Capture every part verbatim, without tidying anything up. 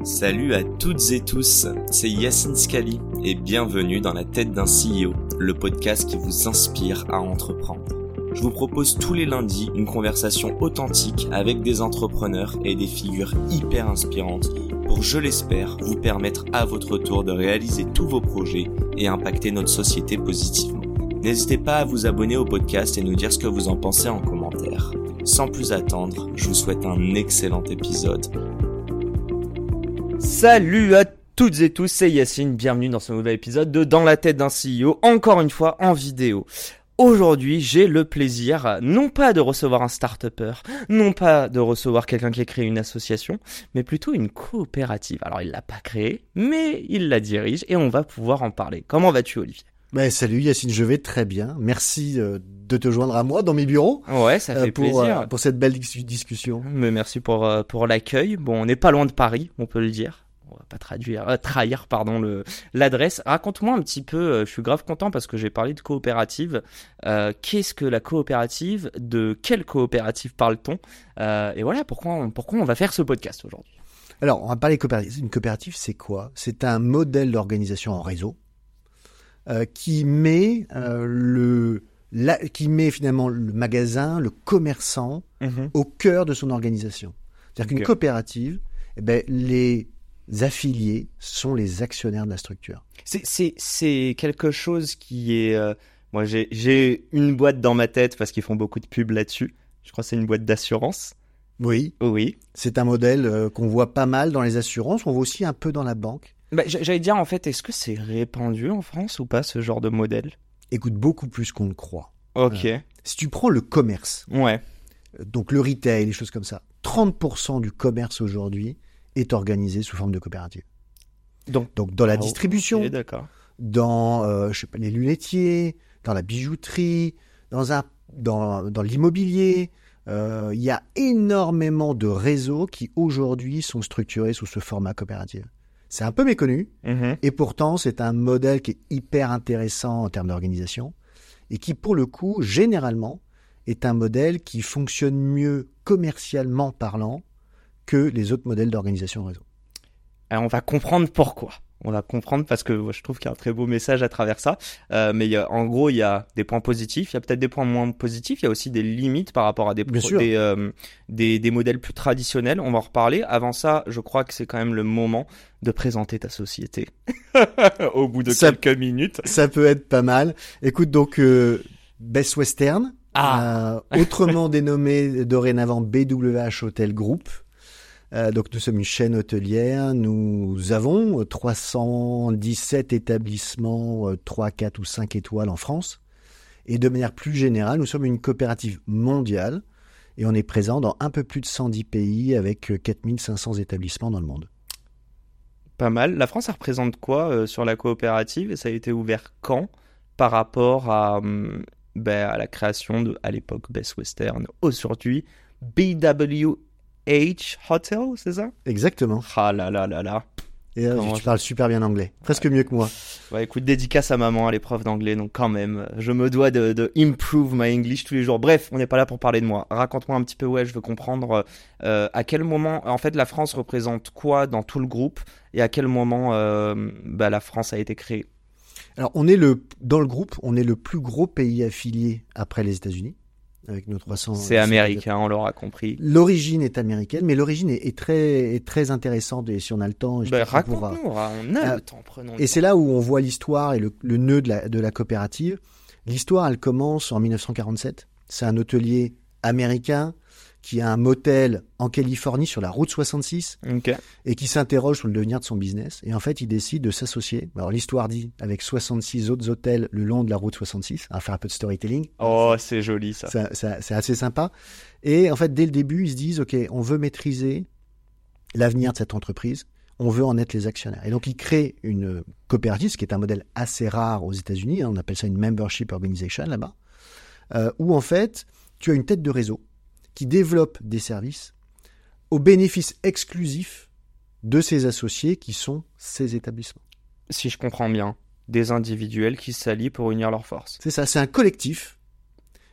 Salut à toutes et tous, c'est Yacine Scali et bienvenue dans la tête d'un C E O, le podcast qui vous inspire à entreprendre. Je vous propose tous les lundis une conversation authentique avec des entrepreneurs et des figures hyper inspirantes pour, je l'espère, vous permettre à votre tour de réaliser tous vos projets et impacter notre société positivement. N'hésitez pas à vous abonner au podcast et nous dire ce que vous en pensez en commentaire. Sans plus attendre, je vous souhaite un excellent épisode. Salut à toutes et tous, c'est Yacine, bienvenue dans ce nouvel épisode de Dans la tête d'un C E O, encore une fois en vidéo. Aujourd'hui, j'ai le plaisir, non pas de recevoir un start-upper, non pas de recevoir quelqu'un qui a créé une association, mais plutôt une coopérative. Alors, il l'a pas créée, mais il la dirige et on va pouvoir en parler. Comment vas-tu, Olivier ? Ben, salut Yacine, je vais très bien. Merci euh, de te joindre à moi dans mes bureaux. Ouais, ça fait euh, pour, plaisir. Euh, pour cette belle dis- discussion. Mais merci pour, euh, pour l'accueil. Bon, on n'est pas loin de Paris, on peut le dire. On va pas traduire, euh, trahir pardon, le, l'adresse. Raconte-moi un petit peu, euh, je suis grave content parce que j'ai parlé de coopérative. Euh, qu'est-ce que la coopérative ? De quelle coopérative parle-t-on ? euh, Et voilà, pourquoi on, pourquoi on va faire ce podcast aujourd'hui. Alors, on va parler coopérative. Une coopérative, c'est quoi ? C'est un modèle d'organisation en réseau euh, qui met euh, le, la, qui met finalement le magasin, le commerçant Mm-hmm. au cœur de son organisation. C'est-à-dire Ok. qu'une coopérative, eh ben, les affiliés sont les actionnaires de la structure. C'est, c'est, c'est quelque chose qui est... euh, moi, j'ai, j'ai une boîte dans ma tête parce qu'ils font beaucoup de pubs là-dessus. Je crois que c'est une boîte d'assurance. Oui, Oui. c'est un modèle euh, qu'on voit pas mal dans les assurances, on voit aussi un peu dans la banque. Bah, j- j'allais dire, en fait, est-ce que c'est répandu en France ou pas, ce genre de modèle ? Écoute, beaucoup plus qu'on ne croit. Ok. Si tu prends le commerce, Ouais. euh, donc le retail, les choses comme ça, trente pour cent du commerce aujourd'hui est organisé sous forme de coopérative. Donc, Donc dans la Ah, distribution, ok, d'accord. dans euh, je sais pas, les lunetiers, dans la bijouterie, dans, un, dans, dans l'immobilier, euh, il y a énormément de réseaux qui aujourd'hui sont structurés sous ce format coopératif. C'est un peu méconnu, Mhm. et pourtant c'est un modèle qui est hyper intéressant en termes d'organisation, et qui pour le coup, généralement, est un modèle qui fonctionne mieux commercialement parlant que les autres modèles d'organisation en réseau. Alors, on va comprendre pourquoi. On va comprendre parce que moi, je trouve qu'il y a un très beau message à travers ça. Euh, mais il y a, en gros, il y a des points positifs, il y a peut-être des points moins positifs, il y a aussi des limites par rapport à des, Bien pro- sûr. des, euh, des, des modèles plus traditionnels. On va en reparler. Avant ça, je crois que c'est quand même le moment de présenter ta société au bout de Ça- quelques minutes. Ça peut être pas mal. Écoute, donc, euh, Best Western, Ah. euh, autrement dénommé dorénavant B W H Hotel Group. Euh, donc, nous sommes une chaîne hôtelière. Nous avons trois cent dix-sept établissements, euh, trois, quatre ou cinq étoiles en France. Et de manière plus générale, nous sommes une coopérative mondiale et on est présent dans un peu plus de cent dix pays avec euh, quatre mille cinq cents établissements dans le monde. Pas mal. La France, ça représente quoi euh, sur la coopérative et ça a été ouvert quand par rapport à, hum, ben, à la création de, à l'époque, Best Western, aujourd'hui B W H Hotel, c'est ça ? Exactement. Ah là là là là. Et euh, Comment tu je- parles super bien anglais. Presque mieux que moi. Ouais, écoute, dédicace à maman, à l'épreuve d'anglais, donc quand même, je me dois de, de improve my English tous les jours. Bref, on n'est pas là pour parler de moi. Raconte-moi un petit peu, ouais, je veux comprendre euh, à quel moment, en fait, la France représente quoi dans tout le groupe et à quel moment euh, bah, la France a été créée. Alors, on est le, dans le groupe, on est le plus gros pays affilié après les États-Unis, avec nos trois cents. C'est américain, on l'aura compris. L'origine est américaine, mais l'origine est, est très, est très intéressante et si on a le temps, je Bah, pense qu'on pourra- raconte-nous, on a Euh, le temps, prenons le Et temps. c'est là où on voit l'histoire et le, le nœud de la, de la coopérative. L'histoire, elle commence en mille neuf cent quarante-sept. C'est un hôtelier américain qui a un motel en Californie sur la route soixante-six Ok. et qui s'interroge sur le devenir de son business. Et en fait, il décide de s'associer. Alors, l'histoire dit avec soixante-six autres hôtels le long de la route soixante-six. On va faire un peu de storytelling. Oh, c'est joli ça. Ça- ça- c'est assez sympa. Et en fait, dès le début, ils se disent, OK, on veut maîtriser l'avenir de cette entreprise. On veut en être les actionnaires. Et donc, ils créent une coopérative, ce qui est un modèle assez rare aux États-Unis. On appelle ça une membership organization là-bas, euh, où en fait, tu as une tête de réseau qui développe des services au bénéfice exclusif de ses associés qui sont ces établissements. Si je comprends bien, des individuels qui s'allient pour unir leurs forces. C'est ça, c'est un collectif.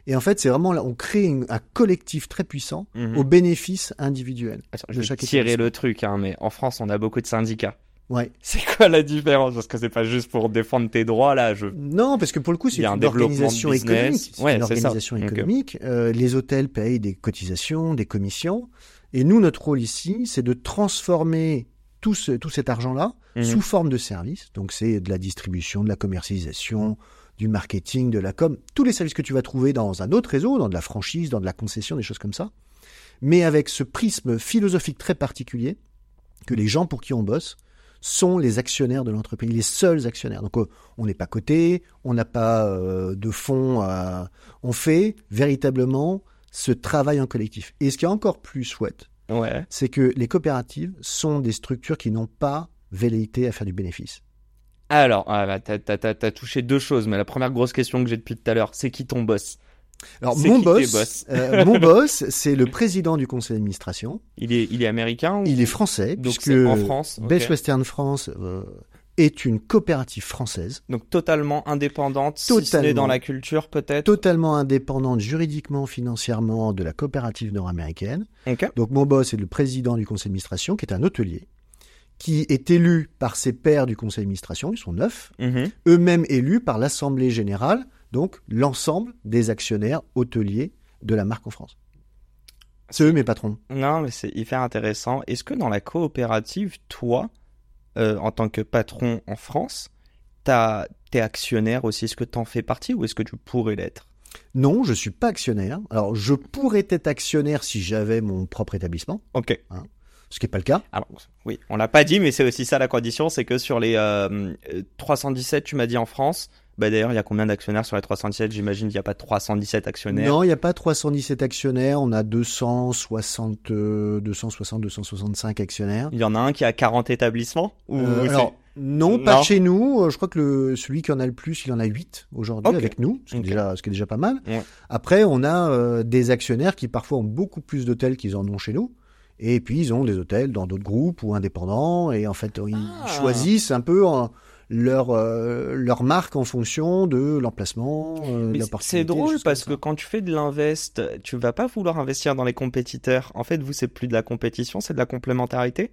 Et en fait, c'est vraiment là, on crée une, un collectif très puissant Mhm. au bénéfice individuel. Attends, de je vais chaque tirer établissement. le truc, hein, mais en France, on a beaucoup de syndicats. Ouais. C'est quoi la différence? Parce que c'est pas juste pour défendre tes droits, là. Je... Non, parce que pour le coup, Il c'est y a un une développement de organisation business. économique. C'est Ouais, une c'est ça. organisation Ok. économique. Euh, les hôtels payent des cotisations, des commissions. Et nous, notre rôle ici, c'est de transformer tout, ce, tout cet argent-là Mhm. sous forme de services. Donc, c'est de la distribution, de la commercialisation, du marketing, de la com. Tous les services que tu vas trouver dans un autre réseau, dans de la franchise, dans de la concession, des choses comme ça. Mais avec ce prisme philosophique très particulier que les gens pour qui on bosse sont les actionnaires de l'entreprise, les seuls actionnaires. Donc euh, on n'est pas coté, on n'a pas euh, de fonds, à... on fait véritablement ce travail en collectif. Et ce qui est encore plus chouette, Ouais. c'est que les coopératives sont des structures qui n'ont pas velléité à faire du bénéfice. Alors, ah, bah, t'as, t'as, t'as, t'as touché deux choses, mais la première grosse question que j'ai depuis tout à l'heure, c'est qui ton boss? Alors C'est mon qui tes boss, boss euh, mon boss, c'est le président du conseil d'administration. Il est, il est américain ou... Il est français, Donc puisque c'est en France. ok. Best Western France euh, est une coopérative française. Donc totalement indépendante, si ce n'est Totalement. dans la culture peut-être. Totalement indépendante juridiquement, financièrement de la coopérative nord-américaine. Ok. Donc mon boss est le président du conseil d'administration, qui est un hôtelier, qui est élu par ses pairs du conseil d'administration, ils sont neuf, Mhm. eux-mêmes élus par l'Assemblée générale, donc l'ensemble des actionnaires hôteliers de la marque en France. C'est eux mes patrons. Non, mais c'est hyper intéressant. Est-ce que dans la coopérative, toi, euh, en tant que patron en France, t'as, t'es actionnaire aussi? Est-ce que t'en fais partie ou est-ce que tu pourrais l'être? Non, je suis pas actionnaire. Alors je pourrais être actionnaire si j'avais mon propre établissement, Ok. ce qui n'est pas le cas. Alors, oui, on l'a pas dit, mais c'est aussi ça la condition, c'est que sur les euh, euh, trois cent dix-sept, tu m'as dit en France, bah d'ailleurs, il y a combien d'actionnaires sur les trois cent dix-sept? J'imagine qu'il n'y a pas trois cent dix-sept actionnaires. Non, il n'y a pas trois cent dix-sept actionnaires, on a deux cent soixante, euh, deux cent soixante, deux cent soixante-cinq actionnaires. Il y en a un qui a quarante établissements ou Euh, c'est- alors, non, pas Non. chez nous. Euh, Je crois que le, celui qui en a le plus, il en a huit aujourd'hui Ok. avec nous, ce qui, Ok. est déjà, ce qui est déjà pas mal. Ouais. Après, on a euh, des actionnaires qui parfois ont beaucoup plus d'hôtels qu'ils en ont chez nous. Et puis, ils ont des hôtels dans d'autres groupes ou indépendants. Et en fait, ils Ah. choisissent un peu euh, leur, euh, leur marque en fonction de l'emplacement, euh, de Mais c'est- l'opportunité. c'est des drôle choses parce que comme ça. quand tu fais de l'invest, tu vas pas vouloir investir dans les compétiteurs. En fait, vous, c'est plus de la compétition, c'est de la complémentarité.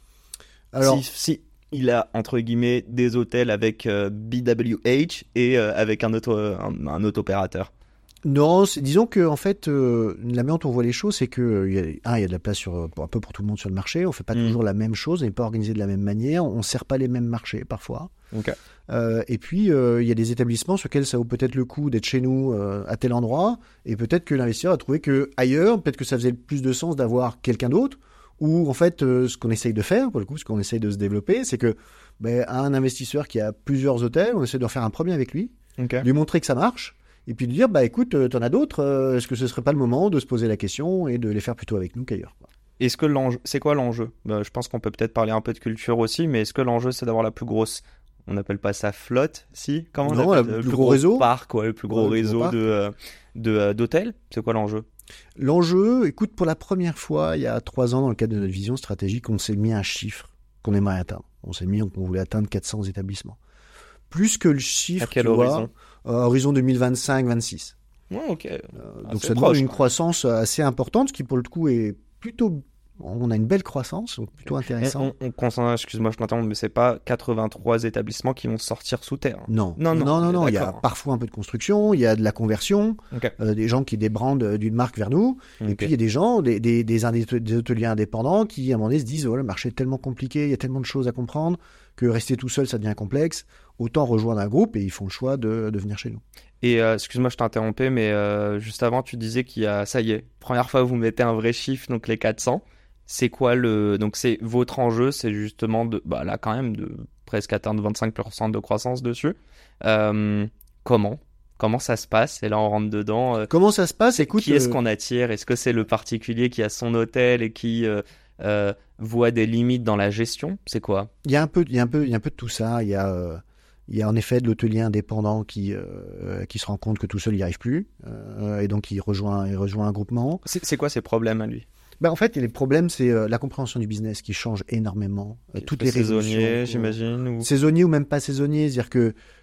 Alors, si, si il a entre guillemets des hôtels avec euh, B W H et euh, avec un autre euh, un, un autre opérateur. non, c'est- disons que en fait, euh, la manière dont on voit les choses, c'est que euh, il y a, un, il y a de la place sur, pour, un peu pour tout le monde sur le marché. On fait pas Mm. toujours la même chose, on n'est pas organisé de la même manière, on sert pas les mêmes marchés parfois. Ok. Euh, et puis, euh, il y a des établissements sur lesquels ça vaut peut-être le coup d'être chez nous euh, à tel endroit, et peut-être que l'investisseur a trouvé que ailleurs, peut-être que ça faisait plus de sens d'avoir quelqu'un d'autre. Ou en fait, euh, ce qu'on essaye de faire, pour le coup, ce qu'on essaye de se développer, c'est que ben, un investisseur qui a plusieurs hôtels, on essaie de faire un premier avec lui, Ok. lui montrer que ça marche, et puis de dire, bah écoute, euh, t'en as d'autres, euh, est-ce que ce serait pas le moment de se poser la question et de les faire plutôt avec nous qu'ailleurs, quoi. Est-ce que l'enjeu, c'est quoi l'enjeu? Bah, je pense qu'on peut peut-être parler un peu de culture aussi, mais est-ce que l'enjeu c'est d'avoir la plus grosse, on n'appelle pas ça flotte, si? Comment on Non, appelle le plus gros réseau. parc, ouais, le plus gros Ouais, le plus gros réseau parc. de euh, de euh, d'hôtels? C'est quoi l'enjeu? L'enjeu, écoute, pour la première fois, il y a trois ans, dans le cadre de notre vision stratégique, on s'est mis un chiffre qu'on aimerait atteindre. On s'est mis qu'on voulait atteindre quatre cents établissements. Plus que le chiffre, À quel tu vois, horizon? euh, horizon deux mille vingt-cinq vingt-six. Ouais, ok. Euh, Ah, donc c'est ça demande proche, une quoi. croissance assez importante, ce qui pour le coup est plutôt... On a une belle croissance, donc plutôt intéressant. On, on, on concentre- excuse-moi, je t'interromps, mais c'est pas quatre-vingt-trois établissements qui vont sortir sous terre. Non, Non, non, non, non, on est non. Il y a d'accord. parfois un peu de construction, il y a de la conversion, Ok. euh, des gens qui débrandent euh, d'une marque vers nous, et Ok. puis il y a des gens, des, des, des, indé- des hôteliers indépendants qui, à un moment donné, se disent, oh, le marché est tellement compliqué, il y a tellement de choses à comprendre, que rester tout seul, ça devient complexe, autant rejoindre un groupe, et ils font le choix de, de venir chez nous. Et euh, excuse-moi, je t'interrompais, mais euh, juste avant, tu disais qu'il y a, ça y est, première fois vous mettez un vrai chiffre, donc les quatre cents. C'est quoi le, donc c'est votre enjeu, c'est justement de, bah là quand même de presque atteindre vingt-cinq pour cent de croissance dessus. Euh, comment, comment ça se passe? Et là on rentre dedans. euh, Comment ça se passe? Écoute, qui est-ce euh, qu'on attire? Est-ce que c'est le particulier qui a son hôtel et qui euh, euh, voit des limites dans la gestion? C'est quoi? il y a un peu, il y a un peu, il y a un peu de tout ça. Il y a, euh, il y a en effet de l'hôtelier indépendant qui, euh, qui se rend compte que tout seul il n'y arrive plus, euh, et donc il rejoint, il rejoint un groupement. C'est c'est quoi ses problèmes à lui? Ben, en fait, les problèmes, c'est euh, la compréhension du business qui change énormément. Euh, toutes les Saisonnier, résolutions. j'imagine, ou... Saisonnier ou même pas saisonnier, c'est-à-dire que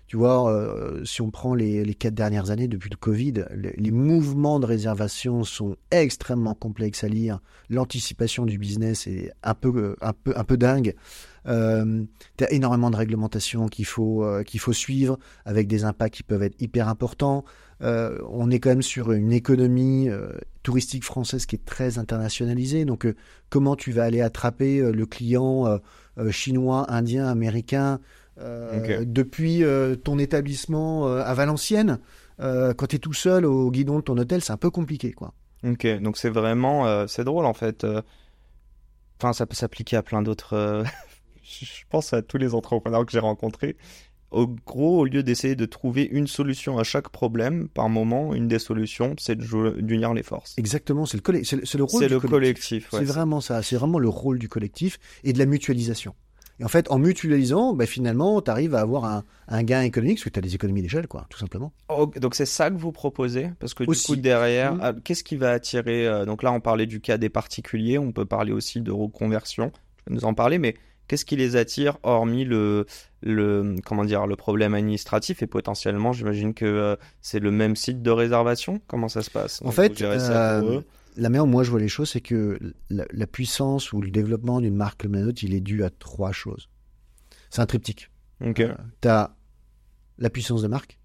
Tu vois, euh, si on prend les, les quatre dernières années depuis le Covid, les, les mouvements de réservation sont extrêmement complexes à lire. L'anticipation du business est un peu, un peu, un peu dingue. Euh, tu as énormément de réglementations qu'il faut, euh, qu'il faut suivre, avec des impacts qui peuvent être hyper importants. Euh, on est quand même sur une économie euh, touristique française qui est très internationalisée. Donc, euh, comment tu vas aller attraper euh, le client euh, euh, chinois, indien, américain euh, Okay. depuis euh, ton établissement euh, à Valenciennes, euh, quand tu es tout seul au guidon de ton hôtel, c'est un peu compliqué, quoi. Ok, donc c'est vraiment, euh, c'est drôle en fait. euh, Enfin, ça peut s'appliquer à plein d'autres. euh, Je je pense à tous les entrepreneurs que j'ai rencontrés. Au gros, au lieu d'essayer de trouver une solution à chaque problème, par moment, une des solutions, c'est de jou- d'unir les forces. Exactement, c'est le, colle- c'est le, c'est le rôle C'est du le collectif. collectif, ouais. C'est vraiment ça, c'est vraiment le rôle du collectif et de la mutualisation. Et en fait, en mutualisant, ben, finalement, tu arrives à avoir un, un gain économique, parce que tu as des économies d'échelle, quoi, tout simplement. Oh, donc c'est ça que vous proposez? Parce que du Aussi. coup, derrière, Mhm. ah, qu'est-ce qui va attirer euh, Donc là, on parlait du cas des particuliers, on peut parler aussi de reconversion. Tu peux nous en parler, mais qu'est-ce qui les attire, hormis le, le, comment dire, le problème administratif et potentiellement, j'imagine que euh, c'est le même site de réservation? Comment ça se passe? En Donc, fait, vous gérez ça pour euh, eux. la manière dont moi je vois les choses, c'est que la, la puissance ou le développement d'une marque comme la nôtre, il est dû à trois choses. C'est un triptyque. Ok. Euh, tu as la puissance de marque,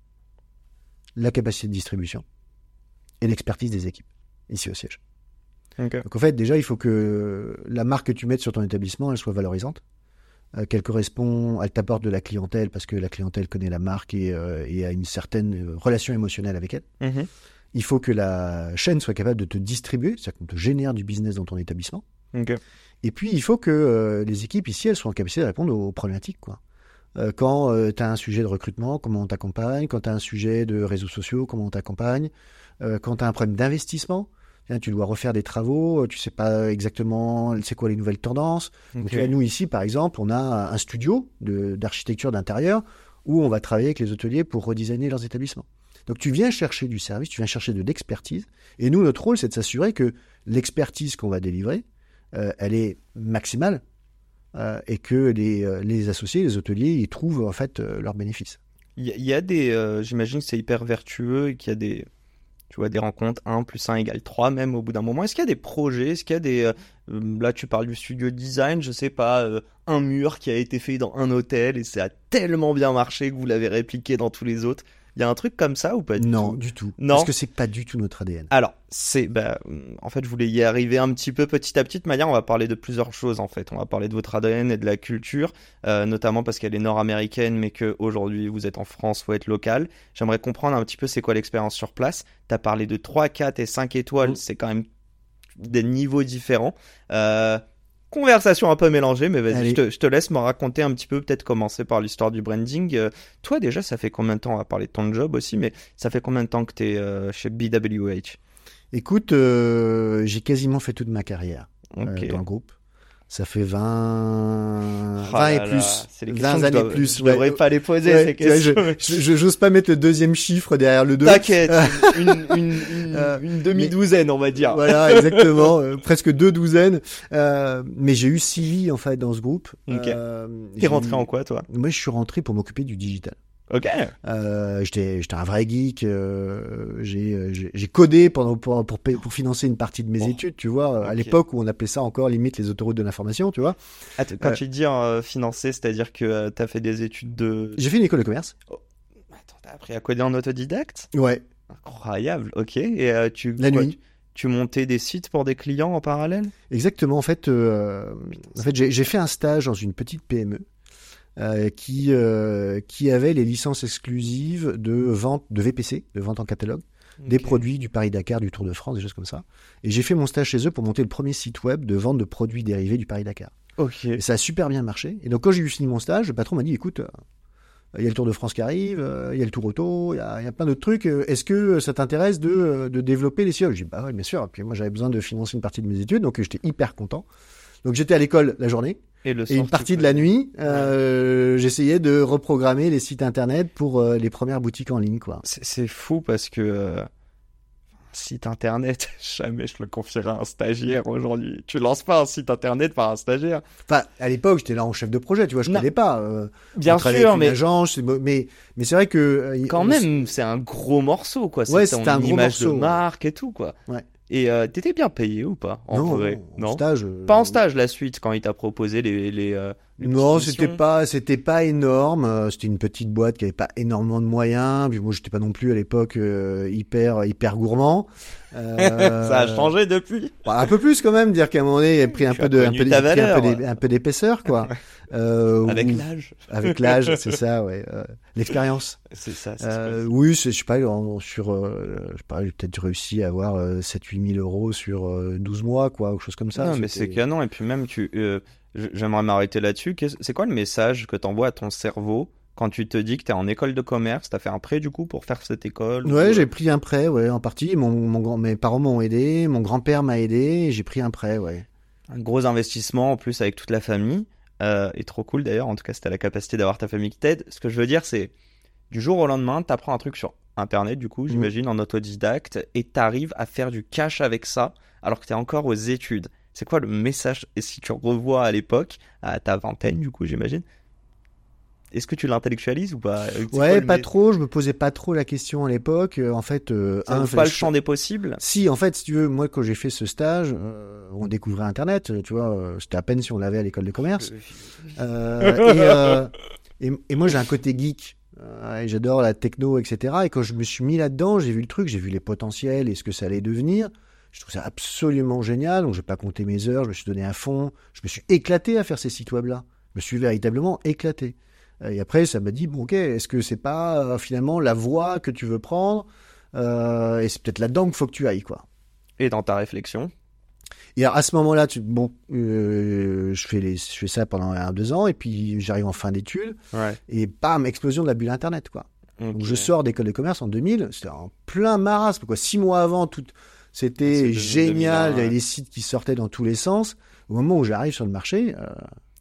la capacité de distribution et l'expertise des équipes, ici au siège. Ok. Donc en fait, déjà, il faut que la marque que tu mettes sur ton établissement, elle soit valorisante, euh, qu'elle correspond, elle t'apporte de la clientèle parce que la clientèle connaît la marque et, euh, et a une certaine euh, relation émotionnelle avec elle. Mhm. Il faut que la chaîne soit capable de te distribuer, c'est-à-dire qu'on te génère du business dans ton établissement. Ok. Et puis, il faut que euh, les équipes ici, elles soient en capacité de répondre aux problématiques, quoi. Euh, quand euh, tu as un sujet de recrutement, comment on t'accompagne? Quand tu as un sujet de réseaux sociaux, comment on t'accompagne? euh, Quand tu as un problème d'investissement, tiens, tu dois refaire des travaux, tu sais pas exactement c'est quoi les nouvelles tendances. Donc, Ok. tu vois, nous, ici, par exemple, on a un studio de- d'architecture d'intérieur où on va travailler avec les hôteliers pour redesigner leurs établissements. Donc, tu viens chercher du service, tu viens chercher de l'expertise. Et nous, notre rôle, c'est de s'assurer que l'expertise qu'on va délivrer, euh, elle est maximale. Euh, et que les, euh, les associés, les hôteliers, ils trouvent en fait euh, leurs bénéfices. Il y, a- il y a des, euh, j'imagine que c'est hyper vertueux et qu'il y a des, tu vois, des rencontres un plus un égale trois même au bout d'un moment. Est-ce qu'il y a des projets? Est-ce qu'il y a des, euh, là tu parles du studio design, je sais pas, euh, un mur qui a été fait dans un hôtel et ça a tellement bien marché que vous l'avez répliqué dans tous les autres. Il y a un truc comme ça ou pas du Non, tout? du tout. Non. Parce que c'est pas du tout notre A D N. Alors, c'est, bah, en fait, je voulais y arriver un petit peu petit à petit. De manière, on va parler de plusieurs choses, en fait. On va parler de votre A D N et de la culture, euh, notamment parce qu'elle est nord-américaine, mais qu'aujourd'hui, vous êtes en France, faut être local. J'aimerais comprendre un petit peu c'est quoi l'expérience sur place. Tu as parlé de trois, quatre et cinq étoiles. Mm. C'est quand même des niveaux différents. Euh, conversation un peu mélangée, mais vas-y, Allez. je te, je te laisse me raconter un petit peu, peut-être commencer par l'histoire du branding. Euh, toi, déjà, ça fait combien de temps? On va parler de ton job aussi, mais ça fait combien de temps que tu es euh, chez B W H? Écoute, euh, j'ai quasiment fait toute ma carrière euh, Ok. dans le groupe. Ça fait vingt, Oh vingt là et là, plus. c'est les vingt questions que je années dois- plus. Je ouais. devrais pas les poser, Ouais, ces tu vois, je- questions. je- je- J'ose pas mettre le deuxième chiffre derrière le deux. T'inquiète, une, une, une, Euh, une demi-douzaine, on va dire. Voilà, exactement, euh, presque deux douzaines. Euh, mais j'ai eu six vies en fait dans ce groupe. Ok. Euh, T'es j'ai- rentré en quoi, toi? Moi, je suis rentré pour m'occuper du digital. Ok. Euh, j'étais, j'étais un vrai geek. Euh, j'ai, j'ai, j'ai codé pendant pour, pour, payer- pour financer une partie de mes Oh. études, tu vois. À Ok. l'époque où on appelait ça encore limite les autoroutes de l'information, tu vois. Attends, quand Euh, tu dis euh, financer, c'est-à-dire que euh, t'as fait des études de... J'ai fait une école de commerce. Attends, t'as appris à coder en autodidacte? Ouais. Incroyable, ok. Et euh, tu, La quoi, nuit. tu, tu montais des sites pour des clients en parallèle? Exactement. En fait, euh, en fait, j'ai, j'ai fait un stage dans une petite P M E. Euh, qui, euh, qui avait les licences exclusives de vente de V P C, de vente en catalogue, des Ok. produits du Paris-Dakar, du Tour de France, des choses comme ça. Et j'ai fait mon stage chez eux pour monter le premier site web de vente de produits dérivés du Paris-Dakar. Ok. Et ça a super bien marché. Et donc quand j'ai eu fini mon stage, le patron m'a dit, écoute, euh, il y a le Tour de France qui arrive, euh, il y a le Tour Auto, il y a, il y a plein d'autres trucs. euh, Est-ce que ça t'intéresse de, euh, de développer les sites? J'ai dit, bah ouais, bien sûr. Et puis moi, j'avais besoin de financer une partie de mes études, donc euh, j'étais hyper content. Donc j'étais à l'école la journée. Et, le Et soir, une tu partie de la codais. nuit, euh, j'essayais de reprogrammer les sites internet pour euh, les premières boutiques en ligne, quoi. C'est c'est fou parce que euh, site internet, jamais je le confierai à un stagiaire aujourd'hui. Tu lances pas un site internet par un stagiaire. Enfin, à l'époque, j'étais là en chef de projet, tu vois, je Non. connais pas. Euh, Bien on travaillait sûr, avec une mais agence, mais mais c'est vrai que euh, quand on- même, c'est un gros morceau, quoi. Ouais, C'est c'était ton un gros image morceau, de ouais. marque et tout, quoi. Ouais. Et euh, t'étais bien payé ou pas en non, vrai en stage. euh, Pas en stage, la suite, quand il t'a proposé les les, euh, les Non, petites c'était missions. pas, c'était pas énorme. euh, C'était une petite boîte qui avait pas énormément de moyens. Puis moi, j'étais pas non plus à l'époque euh, hyper, hyper gourmand. Euh, Ça a changé depuis. bah, un peu plus quand même, dire qu'à un moment donné, il a pris un Tu peu as de, un connu peu, ta pris un peu valeur. d'é- un peu d'épaisseur, quoi. Euh, Avec ou- l'âge. Avec l'âge, c'est ça, ouais. euh, L'expérience. C'est ça. c'est Euh, ça. oui, c'est- je sais pas, en- sur, euh, je sais pas, j'ai peut-être réussi à avoir euh, sept huit mille euros sur euh, douze mois, quoi, ou quelque chose comme ça. Non, mais C'était- c'est canon. Et puis même, tu, euh, j- j'aimerais m'arrêter là-dessus. Qu'est-ce- C'est quoi le message que t'envoies à ton cerveau quand tu te dis que t'es en école de commerce, t'as fait un prêt du coup pour faire cette école? ou, Ouais, euh, j'ai pris un prêt, ouais, en partie. Mon, mon grand, mes parents m'ont aidé, mon grand-père m'a aidé, et j'ai pris un prêt, ouais. un gros investissement en plus avec toute la famille. Euh, et trop cool d'ailleurs. En tout cas, si t'as la capacité d'avoir ta famille qui t'aide. Ce que je veux dire, c'est du jour au lendemain, t'apprends un truc sur Internet, du coup, j'imagine, en autodidacte, et t'arrives à faire du cash avec ça alors que t'es encore aux études. C'est quoi le message? Et si tu revois à l'époque, à ta vingtaine, du coup, j'imagine, est-ce que tu l'intellectualises ou pas? C'est quoi Ouais, le pas mé- trop. Je me posais pas trop la question à l'époque. Euh, En fait, euh, Ça un, ouvre pas le je- champ des possibles? Si, en fait, si tu veux, moi, quand j'ai fait ce stage, euh, on découvrait Internet. Tu vois, euh, c'était à peine si on l'avait à l'école de commerce. Euh, et, euh, et, et moi, j'ai un côté geek. Euh, et j'adore la techno, et cetera. Et quand je me suis mis là-dedans, j'ai vu le truc, j'ai vu les potentiels et ce que ça allait devenir. Je trouve ça absolument génial. Donc, je vais pas compter mes heures. Je me suis donné à fond. Je me suis éclaté à faire ces sites web-là. Je me suis véritablement éclaté. Euh, Et après, ça m'a dit, bon, ok, est-ce que c'est pas euh, finalement la voie que tu veux prendre? Euh, Et c'est peut-être là-dedans qu'il faut que tu ailles, quoi. Et dans ta réflexion? Et alors, à ce moment-là, tu, bon, euh, je fais les, je fais ça pendant un, deux ans, et puis j'arrive en fin d'études, Ouais. et bam, explosion de la bulle Internet, quoi. Donc, Ok. je sors d'école de commerce en deux mille, c'était en plein marasme, quoi. Six mois avant, tout, C'est c'était deux- génial, deux mille un, il y avait ouais. des sites qui sortaient dans tous les sens. Au moment où j'arrive sur le marché, euh,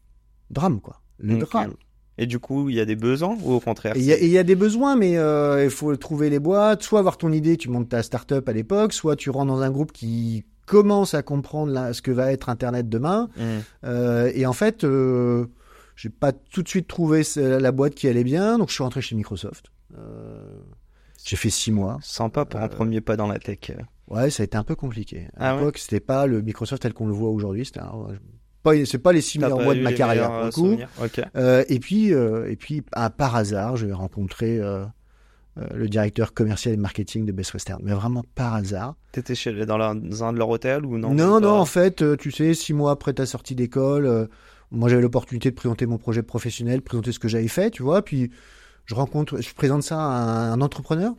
drame, quoi. Le Ok. drame. Et du coup, il y a des besoins ou au contraire? Et il y, a- c'est- et il y a des besoins, mais euh, il faut trouver les boîtes. Soit avoir ton idée, tu montes ta start-up à l'époque, soit tu rentres dans un groupe qui commence à comprendre là, ce que va être Internet demain. Hmm. Euh, et en fait, euh, j'ai pas tout de suite trouvé ce- la boîte qui allait bien, donc je suis rentré chez Microsoft. Euh, j'ai fait six mois. Sympa pour un Euh, premier pas dans la tech. Ouais, ça a été un peu compliqué. À Ah ouais l'époque, c'était pas le Microsoft tel qu'on le voit aujourd'hui. C'était un- pas, c'est pas les six T'as meilleurs pas mois de eu ma les carrière meilleurs, pour le euh, coup. souvenirs Ok. Euh, et puis, euh, et puis, à, par hasard, j'ai rencontré euh, euh, le directeur commercial et marketing de Best Western. Mais vraiment par hasard. T'étais chez, dans, leur- dans un de leurs hôtels ou non? Non, c'est non, pas- en fait, euh, tu sais, six mois après ta sortie d'école, euh, moi j'avais l'opportunité de présenter mon projet professionnel, présenter ce que j'avais fait, tu vois. Puis je rencontre, je présente ça à un, un entrepreneur.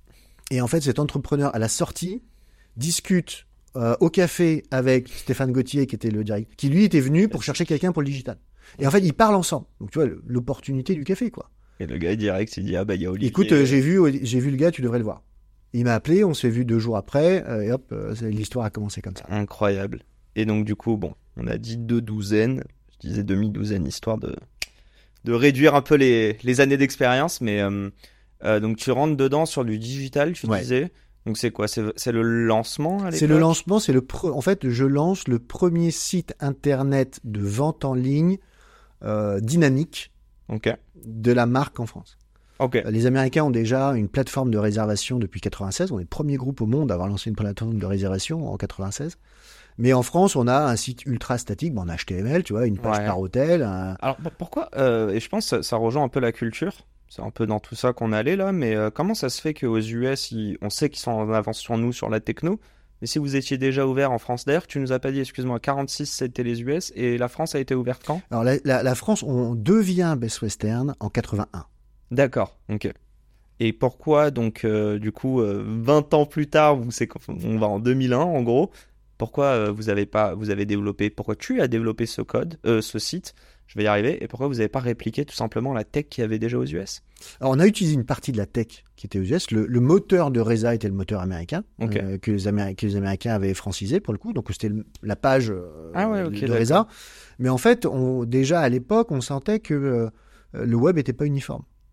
Et en fait, cet entrepreneur, à la sortie, discute euh, au café avec Stéphane Gauthier, qui était le directeur, qui lui était venu pour chercher quelqu'un pour le digital. Et en fait, ils parlent ensemble. Donc tu vois, le- l'opportunité du café, quoi. Et le gars direct, il dit, ah bah il y a Olivier. Écoute, euh, j'ai vu, j'ai vu le gars, tu devrais le voir. Il m'a appelé, on s'est vu deux jours après, euh, et hop, euh, c'est- l'histoire a commencé comme ça. Incroyable. Et donc du coup, bon, on a dit deux douzaines, je disais demi-douzaine, histoire de, de réduire un peu les, les années d'expérience, mais euh, euh, donc tu rentres dedans sur du digital, tu Ouais. disais. Donc c'est quoi? C'est c'est le lancement à l'époque? C'est le lancement, c'est le pre- en fait, je lance le premier site internet de vente en ligne euh, dynamique Ok. de la marque en France. Ok. Euh, Les Américains ont déjà une plateforme de réservation depuis quatre-vingt-seize. On est le premier groupe au monde à avoir lancé une plateforme de réservation en quatre-vingt-seize. Mais en France, on a un site ultra statique, bon, en H T M L, tu vois, une page Ouais. par hôtel. un- Alors pour- pourquoi euh, Et je pense que ça, ça rejoint un peu la culture. C'est un peu dans tout ça qu'on allait là, mais euh, comment ça se fait qu'aux U S, ils- on sait qu'ils sont en avance sur nous sur la techno, mais si vous étiez déjà ouvert en France d'ailleurs, tu nous as pas dit, excuse-moi, quarante-six c'était les U S et la France a été ouverte quand? Alors, la, la- la France, on devient Best Western en quatre-vingt-un. D'accord, ok. Et pourquoi donc euh, du coup euh, vingt ans plus tard, vous c'est on va en deux mille un en gros, pourquoi euh, vous avez pas vous avez développé, pourquoi tu as développé ce code, euh, ce site, je vais y arriver, et pourquoi vous n'avez pas répliqué tout simplement la tech qu'il y avait déjà aux U S? Alors, on a utilisé une partie de la tech qui était aux U S. Le, le moteur de Reza était le moteur américain, Ok. euh, que, les Améri- que les Américains avaient francisé pour le coup. Donc, c'était le- la page euh, Ah ouais, ok, de d'accord. Reza. Mais en fait, on, déjà à l'époque, on sentait que euh, le web n'était pas uniforme.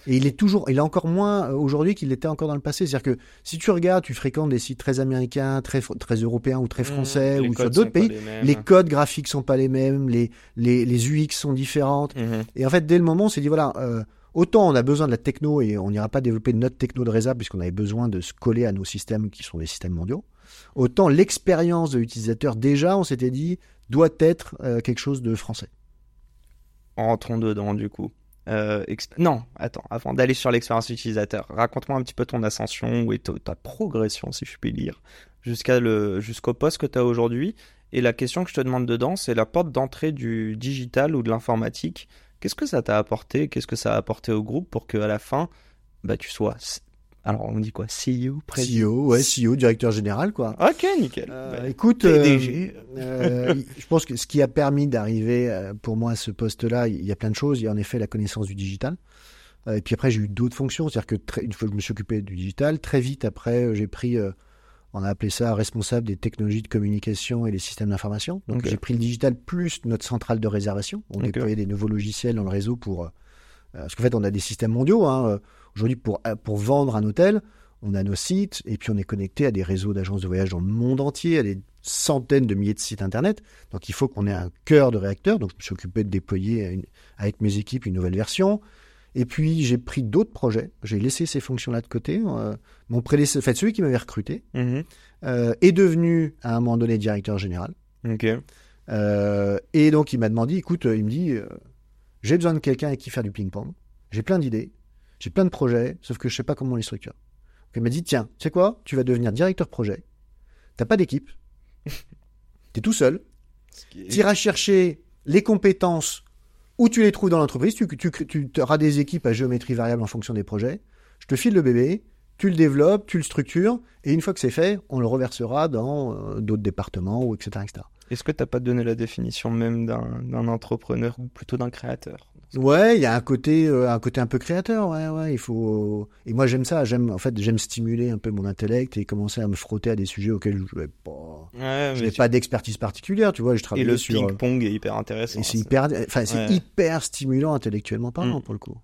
Et il est toujours, il est encore moins euh, aujourd'hui qu'il l'était encore dans le passé. C'est-à-dire que si tu regardes, tu fréquentes des sites très américains, très très européens ou très français Mmh, ou sur d'autres pays, les, les codes graphiques sont pas les mêmes, les les les U X sont différentes. Mmh. Et en fait, dès le moment, on s'est dit voilà, euh, autant on a besoin de la techno et on n'ira pas développer notre techno de résa puisqu'on avait besoin de se coller à nos systèmes qui sont des systèmes mondiaux. Autant l'expérience de l'utilisateur déjà, on s'était dit doit être euh, quelque chose de français. Rentrons dedans du coup. Euh, exp... Non, attends, avant d'aller sur l'expérience utilisateur, raconte-moi un petit peu ton ascension ou ta, ta progression, si je puis dire, jusqu'à le, jusqu'au poste que tu as aujourd'hui. Et la question que je te demande dedans, c'est la porte d'entrée du digital ou de l'informatique. Qu'est-ce que ça t'a apporté? Qu'est-ce que ça a apporté au groupe pour qu'à la fin, bah, tu sois... Alors, on dit quoi? C E O, président? C E O, ouais, C E O, directeur général, quoi. Ok, nickel. Euh, bah, écoute, P D G. Euh, euh, je pense que ce qui a permis d'arriver euh, pour moi à ce poste-là, il y a plein de choses. Il y a en effet la connaissance du digital. Euh, et puis après, j'ai eu d'autres fonctions. C'est-à-dire que très, une fois que je me suis occupé du digital, très vite après, j'ai pris, euh, on a appelé ça responsable des technologies de communication et des systèmes d'information. Donc Okay. j'ai pris le digital plus notre centrale de réservation. On Okay. déployait des nouveaux logiciels dans le réseau pour... Euh, parce qu'en fait, on a des systèmes mondiaux. Hein. Aujourd'hui, pour, pour vendre un hôtel, on a nos sites et puis on est connecté à des réseaux d'agences de voyage dans le monde entier, à des centaines de milliers de sites internet. Donc il faut qu'on ait un cœur de réacteur. Donc je me suis occupé de déployer une, avec mes équipes une nouvelle version. Et puis j'ai pris d'autres projets. J'ai laissé ces fonctions-là de côté. Euh, mon prédécesseur, en fait, celui qui m'avait recruté, Mm-hmm. euh, est devenu à un moment donné directeur général. Ok. Euh, et donc il m'a demandé, écoute, il me dit, euh, j'ai besoin de quelqu'un avec qui faire du ping-pong. J'ai plein d'idées, j'ai plein de projets, sauf que je sais pas comment on les structure. Donc, il m'a dit, tiens, tu sais quoi, tu vas devenir directeur projet. T'as pas d'équipe. T'es tout seul. Tu iras chercher les compétences où tu les trouves dans l'entreprise. Tu, tu, tu, tu auras des équipes à géométrie variable en fonction des projets. Je te file le bébé, tu le développes, tu le structures, et une fois que c'est fait, on le reversera dans euh, d'autres départements, ou et cetera, et cetera. Est-ce que tu n'as pas donné la définition même d'un, d'un entrepreneur ou plutôt d'un créateur? Ouais, il y a un côté, euh, un côté un peu créateur, ouais, ouais, il faut. Et moi j'aime ça, j'aime, en fait, j'aime stimuler un peu mon intellect et commencer à me frotter à des sujets auxquels je n'ai pas, Ouais, je n'ai tu... pas d'expertise particulière, tu vois, je travaille Et le sur. ping-pong est hyper intéressant. Et c'est ça. hyper, enfin, c'est Ouais. hyper stimulant intellectuellement parlant Mm. pour le coup.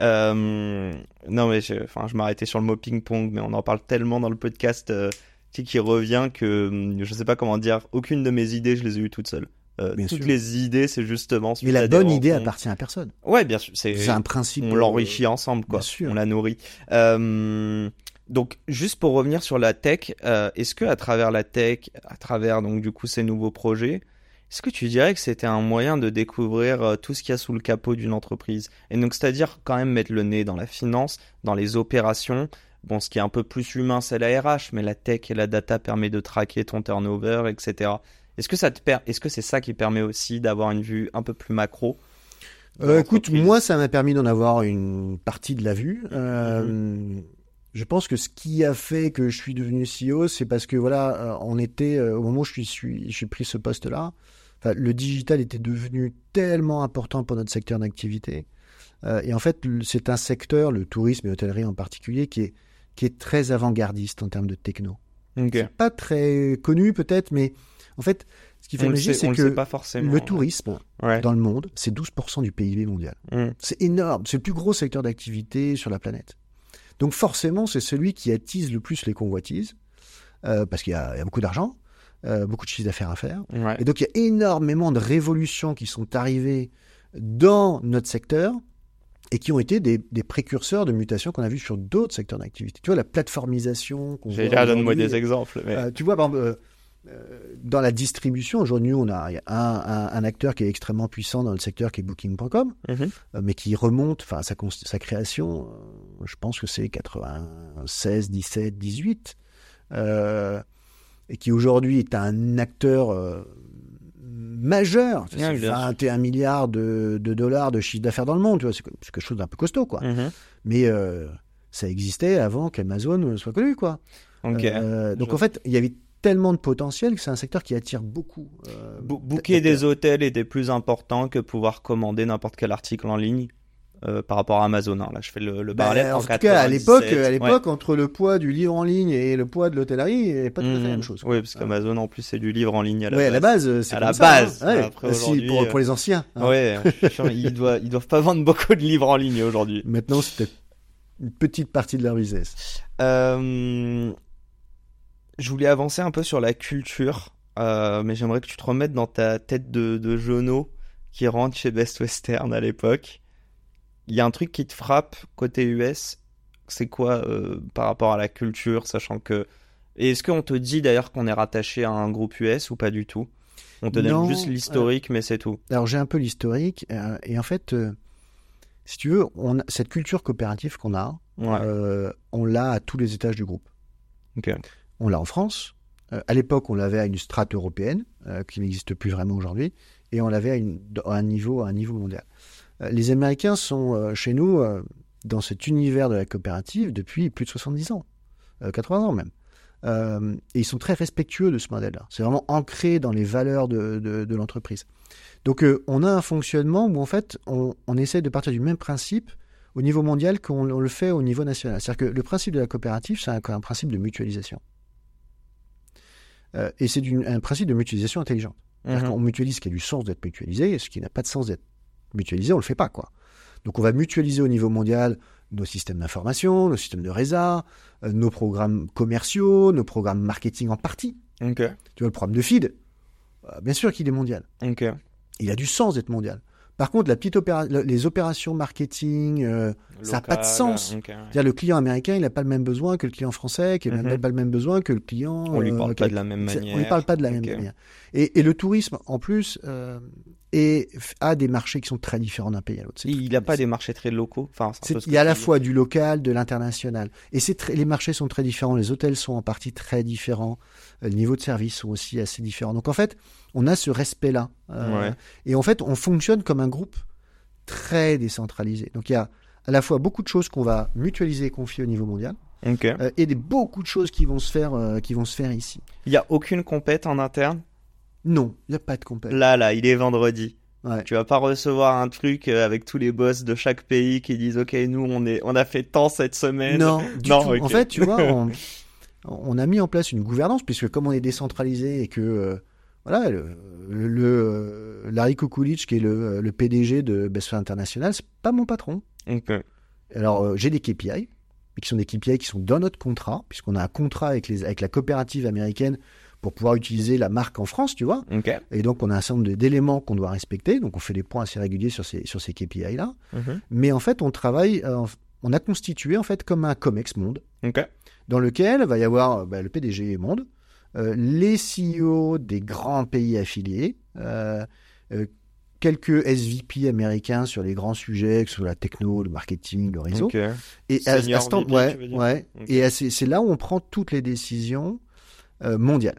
Euh, non, mais je, enfin, je m'arrêtais sur le mot ping-pong, mais on en parle tellement dans le podcast euh, qui revient que hum, je sais pas comment dire, aucune de mes idées, je les ai eues toutes seules. Euh, Bien toutes sûr. les idées, c'est justement. Mais la bonne idée appartient à personne. Ouais, bien sûr. C'est, C'est un principe. on euh, l'enrichit ensemble, quoi. bien sûr. On la nourrit. Euh, donc, juste pour revenir sur la tech, euh, est-ce que à travers la tech, à travers donc du coup ces nouveaux projets, est-ce que tu dirais que c'était un moyen de découvrir euh, tout ce qu'il y a sous le capot d'une entreprise? Et donc, c'est-à-dire quand même mettre le nez dans la finance, dans les opérations. Bon, ce qui est un peu plus humain, c'est la R H, mais la tech et la data permet de traquer ton turnover, et cetera. Est-ce que ça te per... Est-ce que c'est ça qui permet aussi d'avoir une vue un peu plus macro? Euh, écoute, moi, ça m'a permis d'en avoir une partie de la vue. Euh, Mm-hmm. Je pense que ce qui a fait que je suis devenu C E O, c'est parce que voilà, euh, on était euh, au moment où je suis, suis, j'ai pris ce poste-là. Enfin, le digital était devenu tellement important pour notre secteur d'activité. Euh, et en fait, le- c'est un secteur, le tourisme et l'hôtellerie en particulier, qui est qui est très avant-gardiste en termes de techno. Ok. C'est pas très connu peut-être, mais en fait, ce qui fait On le imaginer, sait, c'est on le que sait pas forcément. le tourisme Ouais. dans le monde, c'est douze pour cent du P I B mondial. Mm. C'est énorme. C'est le plus gros secteur d'activité sur la planète. Donc forcément, c'est celui qui attise le plus les convoitises, euh, parce qu'il y a, il y a beaucoup d'argent, euh, beaucoup de chiffre d'affaires à faire. Ouais. Et donc il y a énormément de révolutions qui sont arrivées dans notre secteur et qui ont été des, des précurseurs de mutations qu'on a vues sur d'autres secteurs d'activité. Tu vois, la plateformisation qu'on J'ai voit l'air, donne-moi aujourd'hui, des exemples. Mais... euh, tu vois, par exemple, euh, euh, dans la distribution, aujourd'hui, on a, il y a un, un, un acteur qui est extrêmement puissant dans le secteur qui est Booking point com, Mhm. euh, mais qui remonte, enfin, sa, cons- sa création, euh, je pense que c'est quatre-vingt-seize, dix-sept, dix-huit, euh, et qui aujourd'hui est un acteur euh, majeur. C'est Ouais, bien vingt et un milliards de, de dollars de chiffre d'affaires dans le monde, tu vois, c'est, c'est quelque chose d'un peu costaud, quoi. Mhm. Mais euh, ça existait avant qu'Amazon soit connu, quoi. Ok. Euh, donc Je- en fait, il y avait tellement de potentiel que c'est un secteur qui attire beaucoup. Euh, Bo- booker des hôtels était plus important que pouvoir commander n'importe quel article en ligne euh, par rapport à Amazon. hein. Là, je fais le, le Bah, parallèle. en en tout cas, à l'époque, quatre-vingt-dix-sept, à ouais. l'époque, entre le poids du livre en ligne et le poids de l'hôtellerie, il n'y avait pas tout à fait la Mhm. même chose. Oui, parce qu'Amazon en plus c'est du livre en ligne à la Ouais, à base. la base, c'est À comme la ça, base. hein. Ouais. Après, Ah, si, aujourd'hui, pour, pour les anciens. hein. Ouais, je suis sûr, ils doivent, ils doivent pas vendre beaucoup de livres en ligne aujourd'hui. Maintenant, c'est peut-être une petite partie de leur business. Euh, je voulais avancer un peu sur la culture, euh, mais j'aimerais que tu te remettes dans ta tête de, de jauneau qui rentre chez Best Western à l'époque. Il y a un truc qui te frappe côté U S, c'est quoi euh, par rapport à la culture, sachant que... Et est-ce qu'on te dit d'ailleurs qu'on est rattaché à un groupe U S ou pas du tout? On te donne Non, juste l'historique, euh, mais c'est tout. Alors j'ai un peu l'historique, euh, et en fait, euh, si tu veux, on a, cette culture coopérative qu'on a, Ouais. euh, on l'a à tous les étages du groupe. Ok. On l'a en France. Euh, à l'époque, on l'avait à une strate européenne, euh, qui n'existe plus vraiment aujourd'hui, et on l'avait à, une, à, un, niveau, à un niveau mondial. Euh, les Américains sont euh, chez nous euh, dans cet univers de la coopérative depuis plus de soixante-dix ans, euh, quatre-vingts ans même. Euh, et ils sont très respectueux de ce modèle-là. C'est vraiment ancré dans les valeurs de, de, de l'entreprise. Donc euh, on a un fonctionnement où en fait on, on essaie de partir du même principe au niveau mondial qu'on on le fait au niveau national. C'est-à-dire que le principe de la coopérative, c'est un, un principe de mutualisation. Euh, et c'est d'une, un principe de mutualisation intelligente. C'est-à-dire Mhm. qu'on mutualise ce qui a du sens d'être mutualisé, et ce qui n'a pas de sens d'être mutualisé, on le fait pas, quoi. Donc on va mutualiser au niveau mondial nos systèmes d'information, nos systèmes de résa, euh, nos programmes commerciaux, nos programmes marketing en partie. Ok. Tu vois, le programme de feed, euh, bien sûr qu'il est mondial. Ok. Il a du sens d'être mondial. Par contre, la petite opéra- le- les opérations marketing, euh, ça n'a pas de Local, sens. ok, ouais. C'est-à-dire, le client américain, il n'a pas le même besoin que le client français, qui n'a Mhm. pas le même besoin que le client... On lui parle euh, pas qui- de la même c'est- manière. On lui parle pas de la Ok. même manière. Et, et le tourisme, en plus, euh, est, a des marchés qui sont très différents d'un pays à l'autre. C'est Il très- n'a pas des marchés très locaux. Enfin, c'est un c'est- peu ce il y a que à la tu dis. fois du local, de l'international. Et c'est très- les marchés sont très différents, les hôtels sont en partie très différents, euh, le niveau de service sont aussi assez différents. Donc en fait, on a ce respect-là. Euh, Ouais. Et en fait, on fonctionne comme un groupe très décentralisé. Donc il y a à la fois beaucoup de choses qu'on va mutualiser et confier au niveau mondial, Ok. euh, et des, beaucoup de choses qui vont se faire, euh, qui vont se faire ici. Il n'y a aucune compète en interne. Non, il n'y a pas de compète. Là, là, il est vendredi. Ouais. Tu vas pas recevoir un truc euh, avec tous les boss de chaque pays qui disent ok, nous on est, on a fait tant cette semaine. Non, du Non, tout. ok. En fait, tu vois, on, on a mis en place une gouvernance, puisque comme on est décentralisé et que euh, voilà, le, le, le- Larry Kukulic, qui est le, le P D G de Best Western International, c'est pas mon patron. Ok. Alors, euh, j'ai des K P I, mais qui sont des K P I qui sont dans notre contrat, puisqu'on a un contrat avec, les, avec la coopérative américaine pour pouvoir utiliser la marque en France, tu vois. Ok. Et donc, on a un certain nombre d'éléments qu'on doit respecter. Donc, on fait des points assez réguliers sur ces, sur ces K P I-là. Mhm. Mais en fait, on travaille, euh, on a constitué en fait comme un COMEX monde, Ok. dans lequel va y avoir euh, bah, le P D G monde, euh, les C E O des grands pays affiliés, euh, euh, quelques S V P américains sur les grands sujets, que ce soit la techno, le marketing, le réseau. Ok. Et à, à Senior ce temps- V P, ouais, tu veux dire ouais. Ok. Et à- c'est c'est là où on prend toutes les décisions euh, mondiales.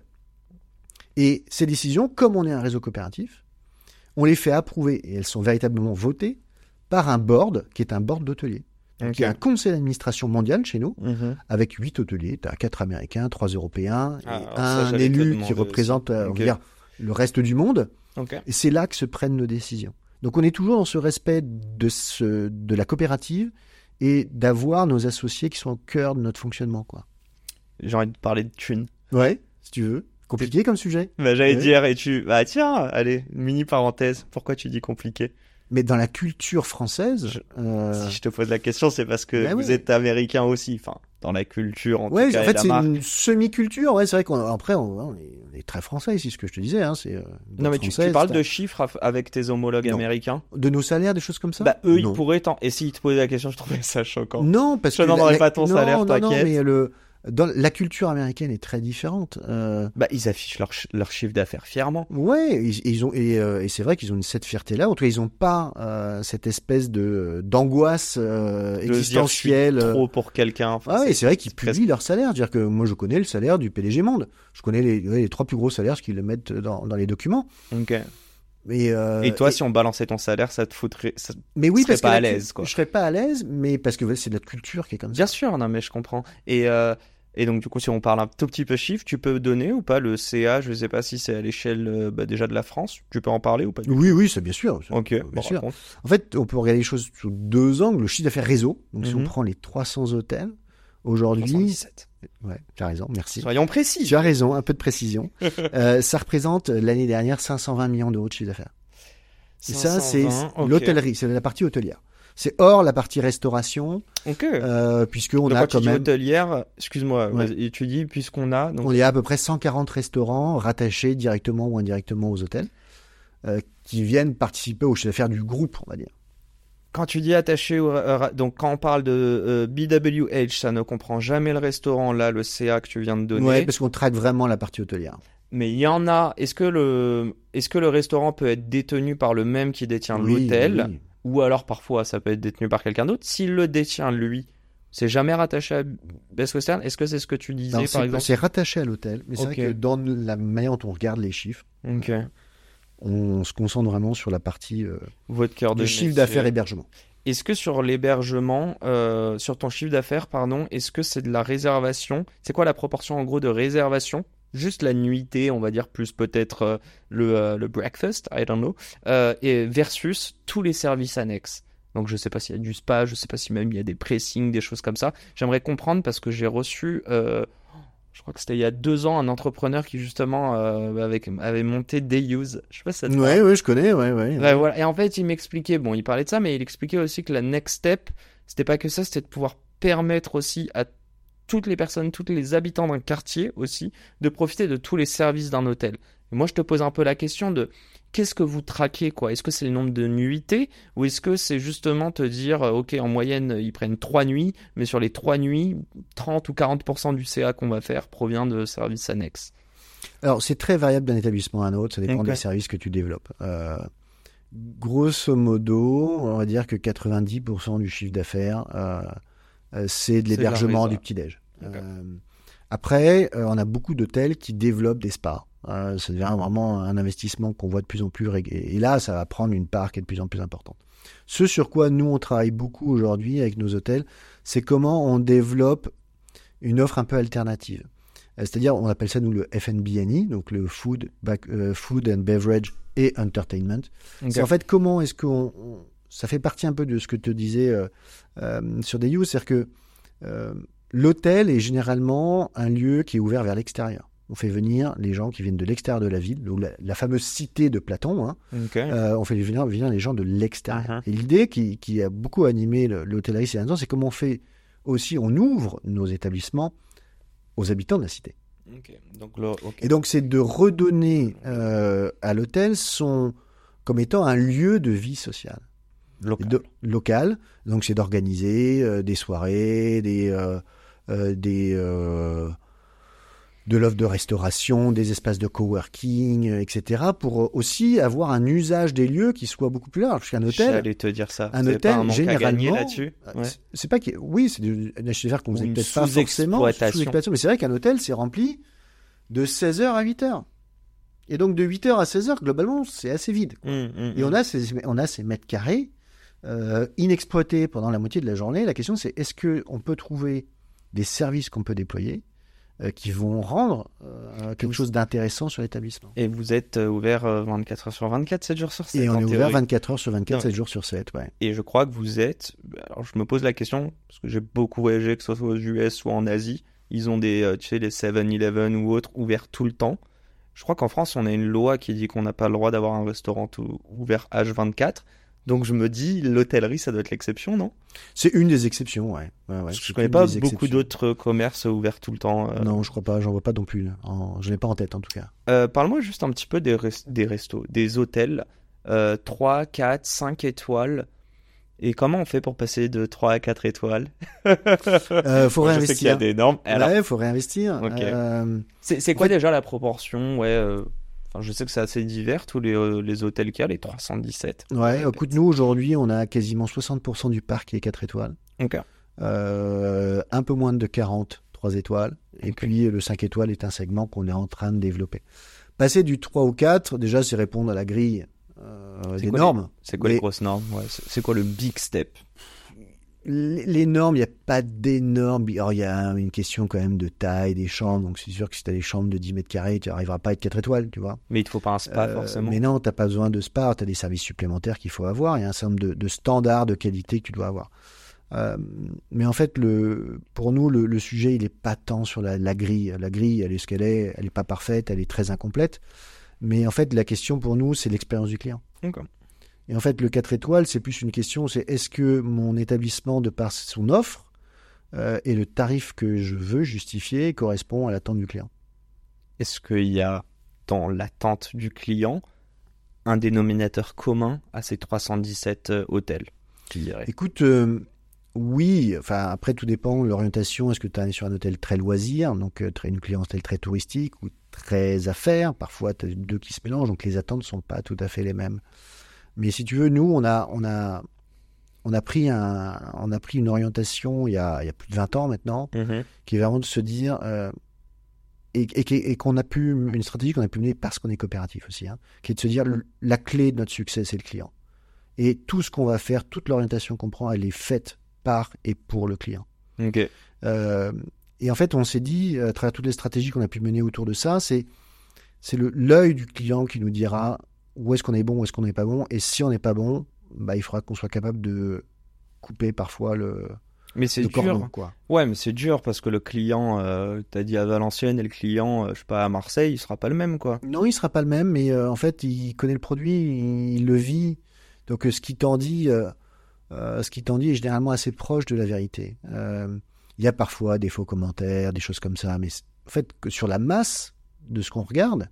Et ces décisions, comme on est un réseau coopératif, on les fait approuver et elles sont véritablement votées par un board qui est un board d'hôteliers. Donc, Ok. il y a un conseil d'administration mondial chez nous Mhm. avec huit hôteliers. Tu as quatre Américains, trois Européens et Ah, alors ça, un j'allais te élu demander qui représente aussi. euh, on Ok. va dire, le reste du monde. Ok. Et c'est là que se prennent nos décisions. Donc on est toujours dans ce respect de, ce, de la coopérative et d'avoir nos associés qui sont au cœur de notre fonctionnement, quoi. J'ai envie de parler de thunes. Ouais, si tu veux. Compliqué comme sujet. Bah, j'allais Ouais. dire, et tu, bah, tiens, allez, mini parenthèse. Pourquoi tu dis compliqué? Mais dans la culture française, Je- euh, Si je te pose la question, c'est parce que Bah vous ouais. êtes américain aussi. Enfin, dans la culture, en ouais, tout cas, en et fait la c'est marque. une semi-culture. Ouais, c'est vrai qu'on après on, on est, on est très français ici, ce que je te disais. Hein, c'est euh, une Non, mais boîte tu, tu française, parles c'est- de chiffres af- avec tes homologues Non. américains. de nos salaires, des choses comme ça. Bah, eux, Non. ils pourraient t'en. Et s'ils te posaient la question, je trouvais ça choquant. Non, parce Je que demanderai la- pas ton non, salaire, non, non, t'inquiète. mais le dans la culture américaine est très différente. Euh, Bah, ils affichent leur, ch- leur chiffre d'affaires fièrement. Ouais, ils, ils ont et, euh, et c'est vrai qu'ils ont une, cette fierté-là. En tout cas, ils n'ont pas euh, cette espèce de d'angoisse euh, De se dire, existentielle. je suis euh. trop pour quelqu'un. Enfin, Ah oui, c'est vrai qu'ils presque- publient leur salaire. C'est-à-dire que moi, je connais le salaire du P D G Monde. Je connais les, ouais, les trois plus gros salaires qu'ils le mettent dans, dans les documents. Ok. Mais euh, Et toi, si on balançait ton salaire, ça te foutrait. ça- mais oui, serais parce pas que à la cu- l'aise, quoi. Je serais pas à l'aise, mais parce que ouais, c'est de notre culture qui est comme ça. Bien sûr, non, mais je comprends. Et, euh, et donc, du coup, si on parle un tout petit peu chiffre, tu peux donner ou pas le C A? Je sais pas si c'est à l'échelle euh, bah, déjà de la France. Tu peux en parler ou pas du tout? Oui, oui, c'est bien sûr. Ok, bien bon, sûr. raconte. En fait, on peut regarder les choses sous deux angles. Le chiffre d'affaires réseau. Donc, si on Mhm. prend les trois cents hôtels aujourd'hui, soixante-dix-sept. ouais, tu as raison, merci. Soyons précis. Tu as raison, un peu de précision. euh, ça représente euh, l'année dernière cinq cent vingt millions d'euros de chiffre d'affaires. Et ça, c'est cinq cent vingt, ok. l'hôtellerie, c'est la partie hôtelière. C'est hors la partie restauration, Ok. euh, puisqu'on Donc, a quand tu quand dis même... hôtelière, excuse-moi, Ouais. vas-y, tu dis puisqu'on a. Donc... On y a à peu près cent quarante restaurants rattachés directement ou indirectement aux hôtels euh, qui viennent participer au chiffre d'affaires du groupe, on va dire. Quand tu dis attaché, au, euh, donc quand on parle de euh, B W H, ça ne comprend jamais le restaurant, là, le C A que tu viens de donner. Ouais, parce qu'on traite vraiment la partie hôtelière. Mais il y en a. Est-ce que le, est-ce que le restaurant peut être détenu par le même qui détient Oui, l'hôtel, oui. ou alors parfois ça peut être détenu par quelqu'un d'autre? S'il le détient lui, c'est jamais rattaché à Best Western. Est-ce que c'est ce que tu disais Non, par c'est, exemple? c'est rattaché à l'hôtel, mais c'est Ok. vrai que dans la manière dont on regarde les chiffres, Ok. on se concentre vraiment sur la partie euh, Votre cœur de du chiffre métier. d'affaires hébergement. Est-ce que sur l'hébergement, euh, sur ton chiffre d'affaires, pardon, est-ce que c'est de la réservation? C'est quoi la proportion en gros de réservation? Juste la nuitée, on va dire, plus peut-être euh, le, euh, le breakfast, I don't know, euh, et versus tous les services annexes. Donc je sais pas s'il y a du spa, je sais pas si même il y a des pressings, des choses comme ça. J'aimerais comprendre parce que j'ai reçu, euh, je crois que c'était il y a deux ans, un entrepreneur qui justement euh, avec, avait monté Dayuse. Je sais pas si ça te parle. Ouais, ouais, je connais, ouais, ouais. Ouais, voilà. Et en fait, il m'expliquait, bon, il parlait de ça, mais il expliquait aussi que la next step, c'était pas que ça, c'était de pouvoir permettre aussi à toutes les personnes, tous les habitants d'un quartier aussi, de profiter de tous les services d'un hôtel. Et moi, je te pose un peu la question de qu'est-ce que vous traquez, quoi? Est-ce que c'est le nombre de nuitées ou est-ce que c'est justement te dire, euh, ok, en moyenne, ils prennent trois nuits, mais sur les trois nuits, trente ou quarante pour cent du C A qu'on va faire provient de services annexes? Alors, c'est très variable d'un établissement à un autre, ça dépend Ok. des services que tu développes. Euh, grosso modo, on va dire que quatre-vingt-dix pour cent du chiffre d'affaires, euh, euh, c'est de C'est de la l'hébergement réserve. du petit-déj. Ok. Euh, après, euh, on a beaucoup d'hôtels qui développent des spas. Euh, ça devient vraiment un investissement qu'on voit de plus en plus régulier. Et là, ça va prendre une part qui est de plus en plus importante. Ce sur quoi nous, on travaille beaucoup aujourd'hui avec nos hôtels, c'est comment on développe une offre un peu alternative. Euh, C'est-à-dire, on appelle ça, nous, le F and B and E, donc le Food, back, euh, food and Beverage et Entertainment. Ok. C'est en fait comment est-ce qu'on... on- ça fait partie un peu de ce que te disais euh, euh, sur des use, c'est-à-dire que euh, l'hôtel est généralement un lieu qui est ouvert vers l'extérieur. On fait venir les gens qui viennent de l'extérieur de la ville, donc la, la fameuse cité de Platon, hein, Ok. euh, on fait venir, venir les gens de l'extérieur. Mhm. Et l'idée qui, qui a beaucoup animé le- l'hôtellerie ces derniers temps, c'est comment on fait aussi, on ouvre nos établissements aux habitants de la cité. Ok. Donc, le- ok. Et donc, c'est de redonner euh, à l'hôtel son comme étant un lieu de vie sociale. Local. De- local. Donc, c'est d'organiser euh, des soirées, des, euh, euh, des, euh, de l'offre de restauration, des espaces de coworking, euh, et cetera, pour euh, aussi avoir un usage des lieux qui soit beaucoup plus large. Parce qu'un hôtel, J'allais te dire ça. un Vous avez hôtel, pas un manque à gagner généralement, là-dessus. euh, Ouais. c'est- c'est pas qu'il y a- oui, c'est du- un chiffre d'affaires qu'on Ou faisait une peut-être pas forcément, sous-exploitation. sous-exploitation, mais c'est vrai qu'un hôtel, c'est rempli de seize heures à huit heures. Et donc, de huit heures à seize heures, globalement, c'est assez vide. Hum, hum, Et on hum. a ces, on a ces mètres carrés euh, inexploités pendant la moitié de la journée. La question, c'est est-ce qu'on peut trouver des services qu'on peut déployer euh, qui vont rendre euh, quelque Vous- chose d'intéressant sur l'établissement. Et vous êtes euh, ouvert euh, vingt-quatre heures sur vingt-quatre, sept jours sur sept. Et on en est ouvert théorie. vingt-quatre heures sur vingt-quatre, Non. sept jours sur sept. Ouais. Et je crois que vous êtes. Alors je me pose la question, parce que j'ai beaucoup voyagé, que ce soit aux U S ou en Asie. Ils ont des, euh, tu sais, les seven eleven ou autres ouverts tout le temps. Je crois qu'en France, on a une loi qui dit qu'on n'a pas le droit d'avoir un restaurant tout ouvert H vingt-quatre. Donc je me dis, l'hôtellerie, ça doit être l'exception, non? C'est une des exceptions, ouais. ouais, ouais Parce que c'est je connais une pas des beaucoup exceptions. d'autres commerces ouverts tout le temps. euh. Non, je crois pas, j'en vois pas non plus. là. En- Je l'ai pas en tête en tout cas. Euh, parle-moi juste un petit peu des, res- des restos, des hôtels, euh, trois, quatre, cinq étoiles. Et comment on fait pour passer de trois à quatre étoiles? Euh, faut Moi, je sais qu'il y a réinvestir. des normes. Alors, Ouais, faut réinvestir. Ok. Euh, c'est c'est quoi déjà la proportion? Ouais, euh, enfin, je sais que c'est assez divers, tous les, euh, les hôtels qu'il y a, les trois cent dix-sept. ouais, écoute, nous aujourd'hui, on a quasiment soixante pour cent du parc qui est quatre étoiles. Ok. Euh, un peu moins de quarante, trois étoiles. Et Ok. puis le cinq étoiles est un segment qu'on est en train de développer. Passer du trois au quatre, déjà, c'est répondre à la grille euh, C'est des quoi normes. C'est quoi Mais- les grosses normes? Ouais, c'est c'est quoi le big step? Les, les normes, il n'y a pas d'énormes. Alors, il y a une question quand même de taille des chambres. Donc, c'est sûr que si tu as des chambres de dix mètres carrés, tu n'arriveras pas à être quatre étoiles, tu vois. Mais il te faut pas un spa Euh, forcément. Mais non, tu n'as pas besoin de spa. Tu as des services supplémentaires qu'il faut avoir. Il y a un certain nombre de, de standards de qualité que tu dois avoir. Euh, mais en fait, le, pour nous, le, le sujet, il n'est pas tant sur la, la grille. La grille, elle est ce qu'elle est. Elle n'est pas parfaite. Elle est très incomplète. Mais en fait, la question pour nous, c'est l'expérience du client. Ok. Et en fait, le quatre étoiles, c'est plus une question, c'est est-ce que mon établissement, de par son offre, euh, et le tarif que je veux justifier correspond à l'attente du client. Est-ce qu'il y a dans l'attente du client un dénominateur commun à ces trois cent dix-sept euh, hôtels, tu dirais? Écoute, euh, oui, enfin après tout dépend de l'orientation. Est-ce que tu es sur un hôtel très loisir, donc euh, très, une clientèle très touristique ou très affaires? Parfois, tu as deux qui se mélangent, donc les attentes ne sont pas tout à fait les mêmes. Mais si tu veux, nous, on a, on a, on a, pris, un, on a pris une orientation il y a, il y a plus de vingt ans maintenant, Mmh. qui est vraiment de se dire... Euh, Et, et, et qu'on a pu, une stratégie qu'on a pu mener parce qu'on est coopératif aussi, hein, qui est de se dire le, la clé de notre succès, c'est le client. Et tout ce qu'on va faire, toute l'orientation qu'on prend, elle est faite par et pour le client. Ok. Euh, et en fait, on s'est dit, à travers toutes les stratégies qu'on a pu mener autour de ça, c'est, c'est le, l'œil du client qui nous dira où est-ce qu'on est bon, où est-ce qu'on n'est pas bon. Et si on n'est pas bon, bah, il faudra qu'on soit capable de couper parfois le... Mais c'est le dur. cordon, quoi. Ouais, mais c'est dur parce que le client, euh, t'as dit à Valenciennes et le client, euh, je sais pas, à Marseille, il sera pas le même, quoi. Non, il sera pas le même, mais euh, en fait, il connaît le produit, il, il le vit. Donc, euh, ce qu'il t'en dit, euh, euh, ce qu'il t'en dit est généralement assez proche de la vérité. Euh, il y a parfois des faux commentaires, des choses comme ça, mais en fait, que sur la masse de ce qu'on regarde,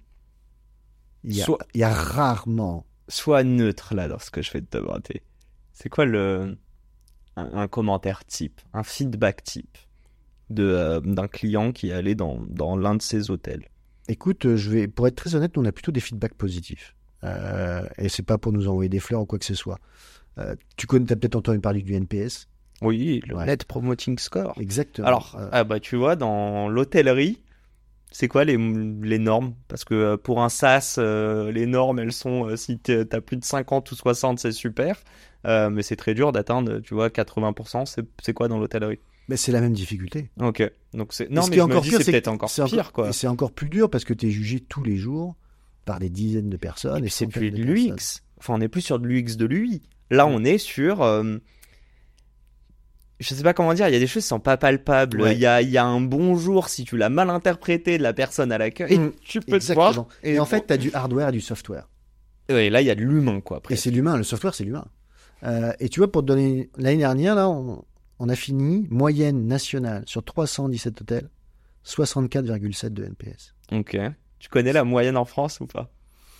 il y a, Soit- il y a rarement. Sois neutre là dans ce que je vais te demander. C'est quoi le un, un commentaire type, un feedback type de euh, d'un client qui est allé dans dans l'un de ces hôtels? Écoute, euh, je vais, pour être très honnête, nous, on a plutôt des feedbacks positifs. Euh, et c'est pas pour nous envoyer des fleurs ou quoi que ce soit. Euh, tu connais, t'as peut-être entendu parler du N P S. Oui, le Ouais. Net Promoting Score. Exactement. Alors, Euh, ah bah tu vois, dans l'hôtellerie, c'est quoi les, les normes? Parce que euh, pour un SaaS, euh, les normes, elles sont, euh, si t'es- t'as plus de cinquante ou soixante, c'est super. Euh, mais c'est très dur d'atteindre, tu vois, quatre-vingts pour cent. C'est, c'est quoi dans l'hôtellerie? mais c'est la même difficulté. Ok. Donc c'est, Et non, ce mais qui est je me encore dis, pire, c'est c'est peut-être que encore c'est pire, quoi. Et c'est encore plus dur parce que tu es jugé tous les jours par des dizaines de personnes. Et Et puis c'est centaines plus de de l'U personnes. X. Enfin, on n'est plus sur de l'U X de l'U I. Là, Ouais. on est sur... euh, je sais pas comment dire, il y a des choses qui sont pas palpables. Ouais. Il y a, il y a un bonjour, si tu l'as mal interprété de la personne à l'accueil, Mm, tu peux te Exactement. voir. Et, en fait, tu as du hardware et du software. Et là, il y a de l'humain, quoi. Et Après. c'est l'humain. Le software, c'est l'humain. Euh, et tu vois, pour te donner... L'année dernière, là, on, on a fini, moyenne nationale, sur trois cent dix-sept hôtels, soixante-quatre virgule sept de N P S. Ok. Tu connais la moyenne en France ou pas?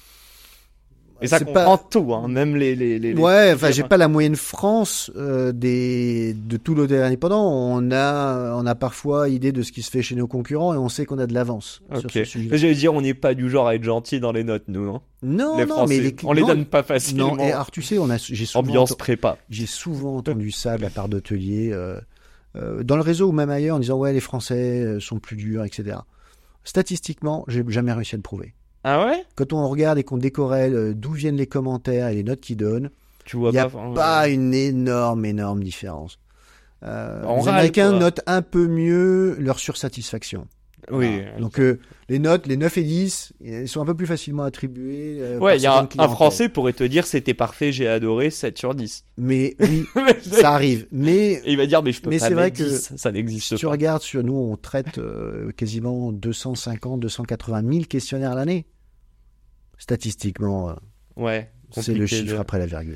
Et ça C'est comprend pas- tout, hein, même les... les, les les- Ouais, enfin, j'ai pas la moyenne France euh, des de tout l'hôtel indépendant. On a, on a parfois idée de ce qui se fait chez nos concurrents et on sait qu'on a de l'avance sur Ok. ce sujet. J'allais dire, on n'est pas du genre à être gentil dans les notes, nous. Hein. Non, les non, Français, mais les on les non, donne pas facilement. Non, et alors tu sais, on a, j'ai souvent, Ambiance enten- prépa. j'ai souvent entendu ça de la part d'hôteliers euh, euh, dans le réseau ou même ailleurs en disant ouais, les Français euh, sont plus durs, et cetera. Statistiquement, j'ai jamais réussi à le prouver. Ah ouais? Quand on regarde et qu'on décorrèle euh, d'où viennent les commentaires et les notes qu'ils donnent, Tu vois il n'y a pas... enfin, pas euh, une énorme, énorme différence. Euh, On les râle, Américains quoi. notent un peu mieux leur sursatisfaction. Oui. Voilà. Donc euh, les notes, les neuf et dix, elles sont un peu plus facilement attribuées. euh, Ouais, par il y a un, certaines un clientèles. Français pourrait te dire c'était parfait, j'ai adoré, sept sur dix. Mais oui, ça arrive. Mais Et il va dire mais je peux Mais pas c'est vrai mettre que dix, ça n'existe si tu pas. regardes sur nous, on traite euh, quasiment deux cent cinquante, deux cent quatre-vingt mille questionnaires à l'année. Statistiquement, euh, Ouais. c'est le compliqué chiffre de- après la virgule.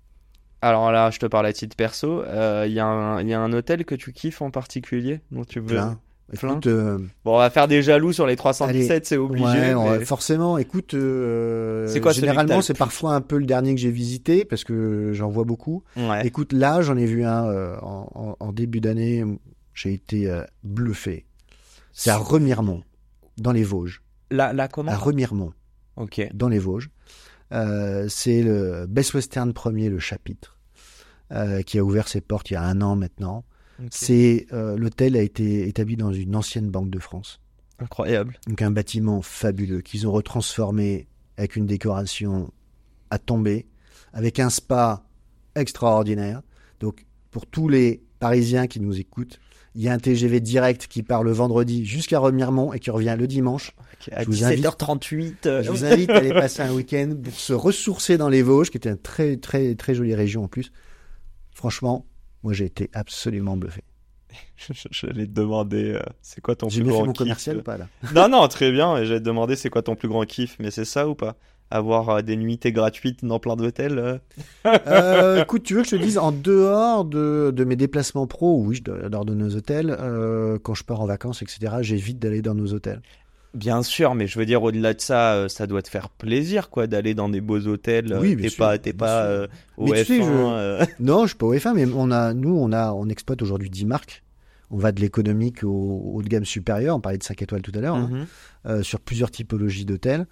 Alors là, je te parle à titre perso. euh, Il y, a un- il y a un hôtel que tu kiffes en particulier dont tu veux. Plein. Plein. Écoute, euh, Bon, on va faire des jaloux sur les trois cent dix-sept, c'est obligé. ouais, on- mais- forcément. Écoute, euh, C'est quoi celui que t'as généralement, le c'est plus- parfois un peu le dernier que j'ai visité parce que j'en vois beaucoup. Ouais. Écoute, là, j'en ai vu un euh, en, en- en début d'année. J'ai été euh, bluffé. C'est à Remiremont, dans les Vosges. Là, là comment? À Remiremont, Ok. dans les Vosges. Euh, c'est le Best Western premier, le chapitre, euh, qui a ouvert ses portes il y a un an maintenant. Ok. C'est euh, l'hôtel a été établi dans une ancienne banque de France. Incroyable. Donc un bâtiment fabuleux qu'ils ont retransformé avec une décoration à tomber, avec un spa extraordinaire. Donc pour tous les Parisiens qui nous écoutent, il y a un T G V direct qui part le vendredi jusqu'à Remiremont et qui revient le dimanche. Ok, À Je vous invite- dix-sept heures trente-huit. euh, Je vous invite à aller passer un week-end pour se ressourcer dans les Vosges, qui était une très très très jolie région en plus. Franchement, moi j'ai été absolument bluffé. J'allais te demander, euh, c'est quoi ton J'ai plus bien fait grand mon kiff commercial euh ou pas là? Non, non, très bien. Et j'allais te demander, c'est quoi ton plus grand kiff, mais c'est ça ou pas? avoir euh, des nuitées gratuites dans plein d'hôtels euh euh, Écoute, tu veux que je te dise, en dehors de, de mes déplacements pro, oui, je dors de nos hôtels, euh, quand je pars en vacances, et cetera, j'évite d'aller dans nos hôtels. Bien sûr, mais je veux dire, au-delà de ça, euh, ça doit te faire plaisir, quoi, d'aller dans des beaux hôtels. euh, Oui, bien t'es sûr, pas, t'es bien pas sûr. euh, au Mais tu sais, F un. je- euh. Non, je suis pas au F un, mais on a, nous, on a, on exploite aujourd'hui dix marques. On va de l'économique au haut de gamme supérieur. On parlait de cinq étoiles tout à l'heure, hein, Mhm. euh, sur plusieurs typologies d'hôtels.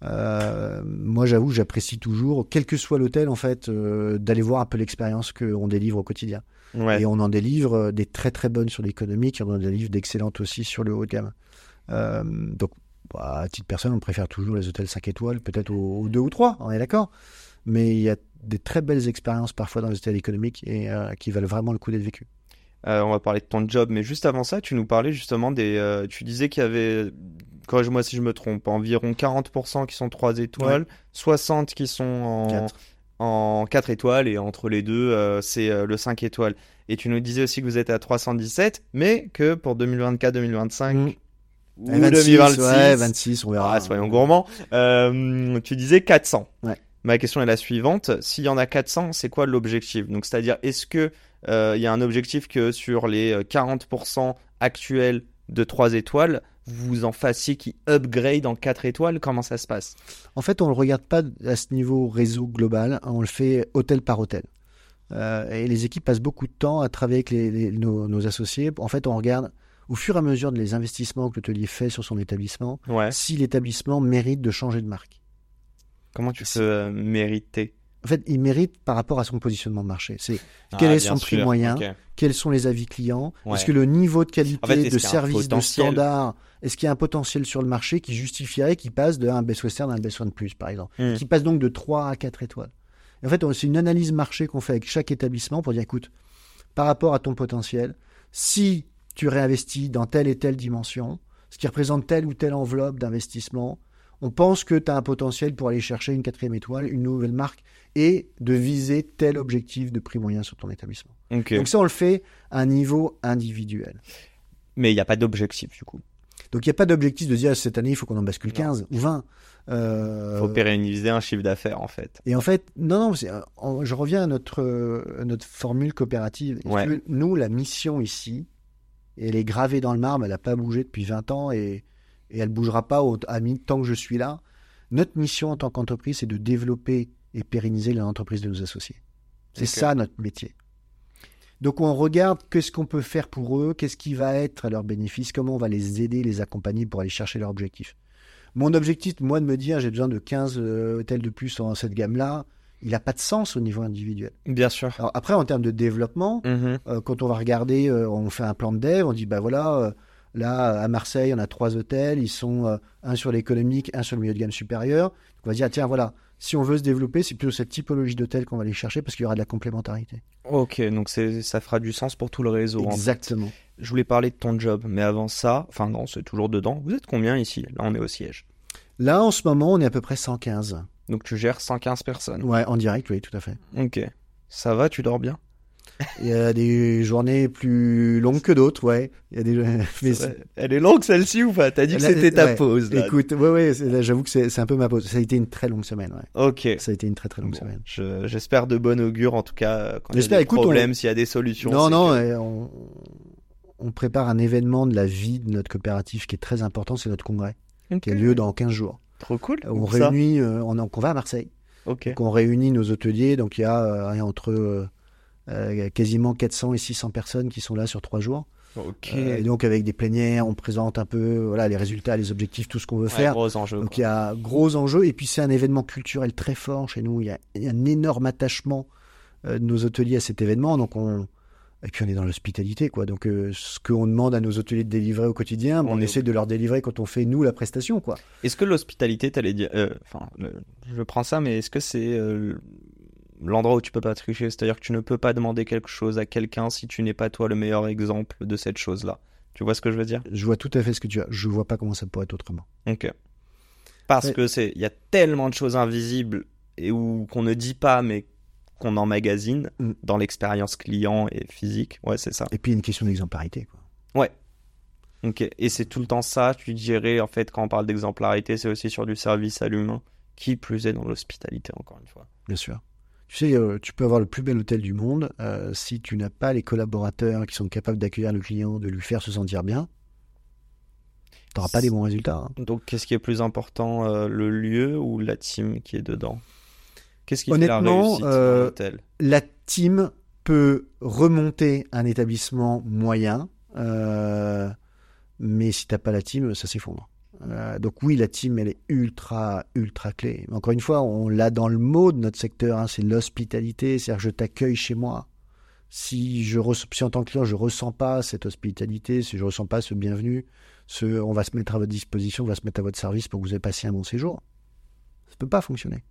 Euh, moi, j'avoue, j'apprécie toujours, quel que soit l'hôtel, en fait, euh, d'aller voir un peu l'expérience qu'on délivre au quotidien. Ouais. Et on en délivre euh, des très très bonnes sur l'économique, et on en délivre d'excellentes aussi sur le haut de gamme. Euh, donc, bah, à titre personnel, on préfère toujours les hôtels cinq étoiles, peut-être aux deux ou trois, on est d'accord. Mais il y a des très belles expériences parfois dans les hôtels économiques et euh, qui valent vraiment le coup d'être vécues. Euh, on va parler de ton job, mais juste avant ça, tu nous parlais justement des. euh, tu disais qu'il y avait, corrige-moi si je me trompe, environ quarante pour cent qui sont trois étoiles, soixante qui sont en Quatre. en quatre étoiles, et entre les deux, euh, c'est euh, le cinq étoiles. Et tu nous disais aussi que vous êtes à trois cent dix-sept, mais que pour deux mille vingt-quatre deux mille vingt-cinq Mmh. ou vingt-six, deux mille vingt-six, ouais, vingt-six, on verra. ah, soyons gourmands, euh, tu disais quatre cents. Ouais. Ma question est la suivante. S'il y en a quatre cents, c'est quoi l'objectif? Donc, c'est-à-dire, est-ce que euh, il y a un objectif que sur les euh, quarante pour cent actuels de trois étoiles, vous en fassiez qui upgrade en quatre étoiles? Comment ça se passe? En fait, on ne le regarde pas à ce niveau réseau global, on le fait hôtel par hôtel. Euh, et les équipes passent beaucoup de temps à travailler avec les, les- nos, nos associés. En fait, on regarde au fur et à mesure des investissements que l'hôtelier fait sur son établissement, Ouais. si l'établissement mérite de changer de marque. Comment tu C'est- peux euh, mériter? En fait, il mérite par rapport à son positionnement de marché. C'est Ah, quel est bien son prix sûr, moyen, ok. quels sont les avis clients, Ouais. est-ce que le niveau de qualité, En fait, est-ce de qu'il y a un service, de potentiel? standard, est-ce qu'il y a un potentiel sur le marché qui justifierait qu'il passe de un Best Western à un Best One Plus, par exemple, Hmm. qui passe donc de trois à quatre étoiles. Et en fait, on- c'est une analyse marché qu'on fait avec chaque établissement pour dire, écoute, par rapport à ton potentiel, si tu réinvestis dans telle et telle dimension, ce qui représente telle ou telle enveloppe d'investissement, on pense que tu as un potentiel pour aller chercher une quatrième étoile, une nouvelle marque, et de viser tel objectif de prix moyen sur ton établissement. Ok. Donc ça, on le fait à un niveau individuel. Mais il n'y a pas d'objectif, du coup. Donc il n'y a pas d'objectif de dire cette année, il faut qu'on en bascule Non. quinze ou vingt. Euh, Il faut pérenniser un chiffre d'affaires, en fait. Et en fait, non, non, c'est, euh, en- je reviens à notre, euh, à notre formule coopérative. Si Ouais. tu veux, nous, la mission ici, elle est gravée dans le marbre, elle n'a pas bougé depuis vingt ans et, et elle ne bougera pas au, à mi- tant que je suis là. Notre mission en tant qu'entreprise, c'est de développer et pérenniser l'entreprise de nos associés. C'est Ok. ça notre métier. Donc on regarde qu'est-ce qu'on peut faire pour eux, qu'est-ce qui va être à leur bénéfice, comment on va les aider, les accompagner pour aller chercher leur objectif. Mon objectif, moi, de me dire j'ai besoin de quinze euh, hôtels de plus dans cette gamme-là, il n'a pas de sens au niveau individuel. Bien sûr. Alors après, en termes de développement, Mhm. euh, quand on va regarder, euh, on fait un plan de dev, on dit bah voilà, euh, là à Marseille, on a trois hôtels, ils sont euh, un sur l'économique, un sur le milieu de gamme supérieur. Donc, on va dire ah, tiens voilà, si on veut se développer, c'est plutôt cette typologie d'hôtel qu'on va aller chercher parce qu'il y aura de la complémentarité. Ok, donc c'est, ça fera du sens pour tout le réseau. en fait. Exactement. Je voulais parler de ton job, mais avant ça, enfin non, c'est toujours dedans. Vous êtes combien ici? Là, on est au siège. Là, en ce moment, on est à peu près cent quinze. Donc tu gères cent quinze personnes. Ouais, en direct, oui, tout à fait. Ok. Ça va, tu dors bien? Il y a des journées plus longues que d'autres, ouais. Il y a des. Mais C'est vrai. Elle est longue celle-ci ou pas? T'as dit que Là, c'était ta ouais. pause là. Écoute, ouais, ouais, c'est- là, j'avoue que c'est c'est un peu ma pause. Ça a été une très longue semaine, ouais. Ok. Ça a été une très très longue Bon, semaine. je- j'espère de bon augure en tout cas euh, quand il y a J'espère, des écoute, on- problèmes, s'il y a des solutions. Non, c'est non, que- euh, on, on prépare un événement de la vie de notre coopérative qui est très important, c'est notre congrès, Ok. qui a lieu dans quinze jours. Trop cool. On Où ça réunit, euh, on, donc on va à Marseille, Ok. donc on réunit nos hôteliers, donc il y a euh, rien entre euh, euh, quasiment quatre cents et six cents personnes qui sont là sur trois jours. Ok. Euh, et donc avec des plénières, on présente un peu voilà, les résultats, les objectifs, tout ce qu'on veut Ouais, faire. gros enjeu. Donc quoi. il y a gros enjeux et puis c'est un événement culturel très fort chez nous. Il y a, il y a un énorme attachement euh, de nos hôteliers à cet événement. Donc on et puis on est dans l'hospitalité quoi. Donc euh, ce qu'on demande à nos hôteliers de délivrer au quotidien, On on, est essaie de leur délivrer quand on fait nous la prestation quoi. Est-ce que l'hospitalité, t'allais dire, euh, enfin, le- je prends ça, mais est-ce que c'est euh, l'endroit où tu peux pas tricher? C'est-à-dire que tu ne peux pas demander quelque chose à quelqu'un si tu n'es pas toi le meilleur exemple de cette chose-là. Tu vois ce que je veux dire? Je vois tout à fait ce que tu as. Je vois pas comment ça pourrait être autrement. Ok. Parce Ouais. que c'est, il y a tellement de choses invisibles et où qu'on ne dit pas, mais qu'on emmagasine Mm. dans l'expérience client et physique. Ouais, c'est ça. Et puis il y a une question d'exemplarité quoi. Ouais. Ok. Et c'est tout le temps ça, tu dirais, en fait, quand on parle d'exemplarité, c'est aussi sur du service à l'humain Qui plus est dans l'hospitalité, encore une fois. Bien sûr. Tu sais, euh, tu peux avoir le plus bel hôtel du monde, euh, si tu n'as pas les collaborateurs qui sont capables d'accueillir le client, de lui faire se sentir bien, tu n'auras pas des bons résultats. Hein. Donc, qu'est-ce qui est plus important, euh, le lieu ou la team qui est dedans? Qu'est-ce qui fait la Honnêtement, réussite euh, dans l'hôtel? La team peut remonter un établissement moyen, euh, mais si tu n'as pas la team, ça s'effondre. Euh, donc oui, la team, elle est ultra, ultra clé. Mais encore une fois, on l'a dans le mot de notre secteur, hein, c'est l'hospitalité, c'est-à-dire que je t'accueille chez moi. Si, je re- si en tant que client, je ne ressens pas cette hospitalité, si je ne ressens pas ce bienvenu, ce, on va se mettre à votre disposition, on va se mettre à votre service pour que vous ayez passé un bon séjour, ça ne peut pas fonctionner.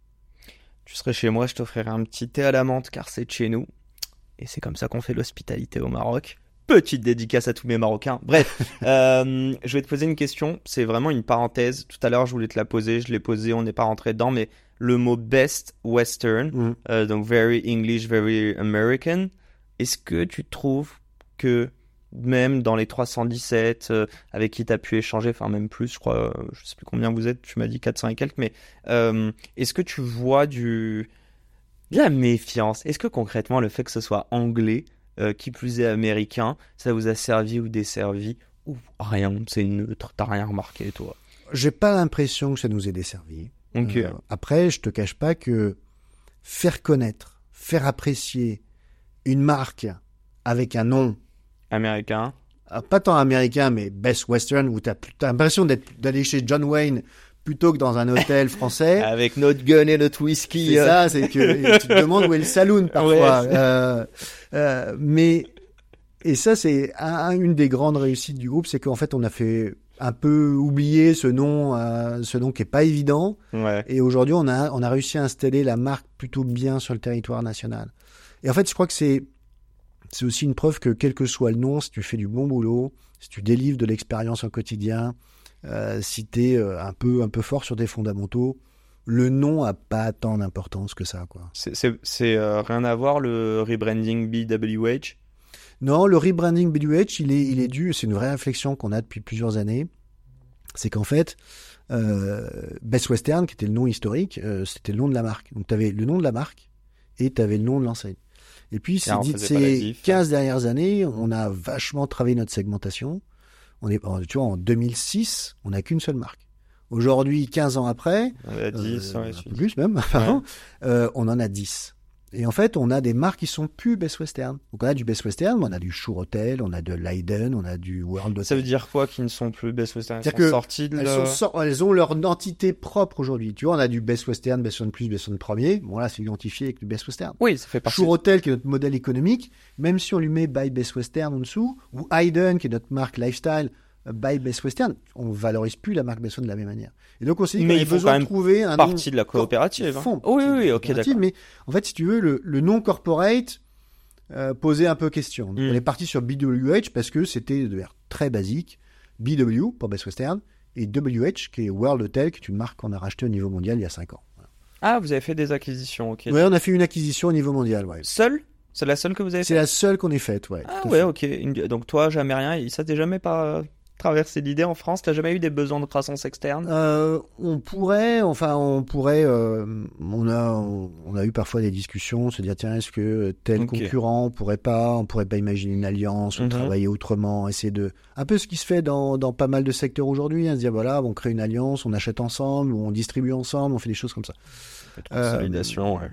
Tu serais chez moi, je t'offrirais un petit thé à la menthe car c'est de chez nous. Et c'est comme ça qu'on fait l'hospitalité au Maroc. Petite dédicace à tous mes Marocains. Bref, euh, je vais te poser une question. C'est vraiment une parenthèse. Tout à l'heure, je voulais te la poser. Je l'ai posée, on n'est pas rentré dedans. Mais le mot best western, Mmh. euh, donc very English, very American. Est-ce que tu trouves que même dans les trois cent dix-sept euh, avec qui tu as pu échanger, enfin même plus, je crois, euh, je sais plus combien vous êtes, tu m'as dit quatre cents et quelques, mais euh, est-ce que tu vois du... de la méfiance? Est-ce que concrètement, le fait que ce soit anglais, Euh, qui plus est américain, ça vous a servi ou desservi ou rien, c'est neutre, t'as rien remarqué toi? J'ai pas l'impression que ça nous ait desservi. Ok. Euh, après, je te cache pas que faire connaître, faire apprécier une marque avec un nom, Américain. euh, pas tant américain, mais Best Western, où t'as, t'as l'impression d'être, d'aller chez John Wayne plutôt que dans un hôtel français. Avec notre gun et notre whisky. C'est euh. ça, c'est que tu te demandes où est le saloon parfois. Ouais. Euh, euh, mais et ça, c'est un, une des grandes réussites du groupe, c'est qu'en fait, on a fait un peu oublier ce nom, euh, ce nom qui est pas évident. Ouais. Et aujourd'hui, on a on a réussi à installer la marque plutôt bien sur le territoire national. Et en fait, je crois que c'est c'est aussi une preuve que quel que soit le nom, si tu fais du bon boulot, si tu délivres de l'expérience au quotidien, euh, si tu es euh, un peu un peu fort sur tes fondamentaux, le nom a pas tant d'importance que ça, quoi. C'est, c'est, c'est euh, rien à voir le rebranding B W H? Non, le rebranding B W H, il est, il est dû, c'est une vraie réflexion qu'on a depuis plusieurs années. C'est qu'en fait, euh, Best Western, qui était le nom historique, euh, c'était le nom de la marque. Donc tu avais le nom de la marque et tu avais le nom de l'enseigne. Et puis, c'est Ah, on dit, faisait pas la ces diff. quinze dernières années, on a vachement travaillé notre segmentation. On est, tu vois, en deux mille six, on n'a qu'une seule marque. Aujourd'hui, quinze ans après, On est à dix, euh, ouais, un tu peu dis. plus même, pardon, euh, on en a dix. Et en fait, on a des marques qui sont plus Best Western. Donc on a du Best Western, on a du Shure Hotel, on a de Leiden, on a du World Hotel. Ça veut dire quoi qu'ils ne sont plus Best Western? Elles sont C'est-à-dire que sorties de Elles, le- sont sor- elles ont leur identité propre aujourd'hui. Tu vois, on a du Best Western, Best Western Plus, Best Western Premier. Bon là, c'est identifié avec du Best Western. Oui, ça fait partie. Shure Hotel, qui est notre modèle économique, même si on lui met By Best Western en dessous, ou Hayden, qui est notre marque lifestyle, euh, By Best Western, on valorise plus la marque Best Western de la même manière. Et donc on s'est dit Mais qu'on ils avait font besoin quand de même trouver un Partie nom de la coopérative. Ils hein. font Oui, partie de oui, la ok, coopérative, d'accord. mais en fait, si tu veux, le, le nom corporate euh, posait un peu question. Donc, Mm. on est parti sur B W H parce que c'était de manière très basique. B W pour Best Western et W H qui est World Hotel, qui est une marque qu'on a rachetée au niveau mondial il y a cinq ans. Voilà. Ah, vous avez fait des acquisitions, ok. Ouais, on a fait une acquisition au niveau mondial. Ouais. Seule? C'est la seule que vous avez C'est fait? la seule qu'on ait faite. Ouais, Ah tout à ouais, fait. ok. Une- Donc toi, jamais rien. Et ça t'est jamais pas traversé l'idée en France? T'as jamais eu des besoins de croissance externe? Euh, on pourrait, enfin, on pourrait, euh, on a, on, on a eu parfois des discussions, se dire tiens, est-ce que tel Ok. concurrent, on pourrait pas, on pourrait pas imaginer une alliance, ou Mhm. travailler autrement, essayer de, un peu ce qui se fait dans, dans pas mal de secteurs aujourd'hui, hein, se dire voilà, on crée une alliance, on achète ensemble, ou on distribue ensemble, on fait des choses comme ça. Euh, Consolidation, ouais.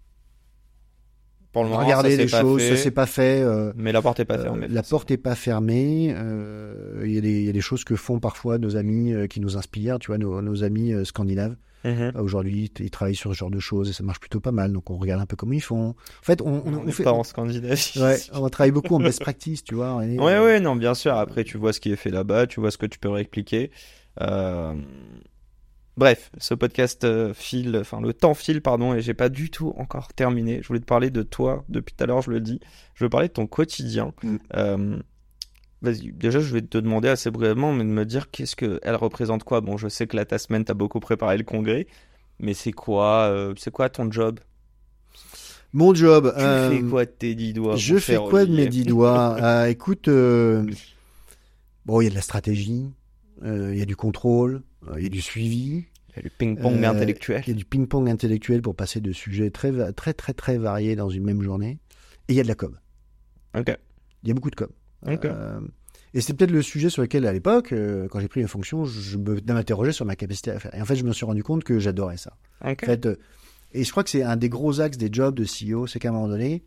Pour le On a moment, regardé ça des s'est pas choses, fait, ça s'est pas fait. euh, mais la porte est pas euh, fermée. la porte est pas fermée. euh, Il y a des, il y a des choses que font parfois nos amis euh, qui nous inspirent, tu vois, nos, nos amis euh, scandinaves. Mhm. Aujourd'hui, t- ils travaillent sur ce genre de choses et ça marche plutôt pas mal. Donc, on regarde un peu comment ils font. En fait, on, on, On on n'est fait, pas en Scandinavie. ouais, on travaille beaucoup en best practice, tu vois. et, Ouais, euh, ouais, non, bien sûr. Après, tu vois ce qui est fait là-bas, tu vois ce que tu peux répliquer. Euh, Bref, ce podcast euh, file, enfin le temps file, pardon, et j'ai pas du tout encore terminé. Je voulais te parler de toi depuis tout à l'heure, je le dis. Je veux parler de ton quotidien. Mm. Euh, Vas-y, déjà, je vais te demander assez brièvement, mais de me dire qu'est-ce que elle représente quoi. Bon, je sais que là, ta semaine, t'as beaucoup préparé le congrès, mais c'est quoi, euh, c'est quoi ton job? Mon job. Tu euh, fais quoi de tes dix doigts? Je mon fais cher quoi de Olivier mes dix doigts Euh, Écoute, euh, bon, il y a de la stratégie, euh, il y a du contrôle, euh, il y a du suivi. Il y a du ping-pong Euh, intellectuel. Il y a du ping-pong intellectuel pour passer de sujets très, va- très, très, très variés dans une même journée. Et il y a de la com. Ok. Il y a beaucoup de com. Ok. Euh, et c'est peut-être le sujet sur lequel, à l'époque, euh, quand j'ai pris mes fonctions, je me m'interrogeais sur ma capacité à faire. Et en fait, je me suis rendu compte que j'adorais ça. Ok. En fait, euh, et je crois que c'est un des gros axes des jobs de C E O, c'est qu'à un moment donné,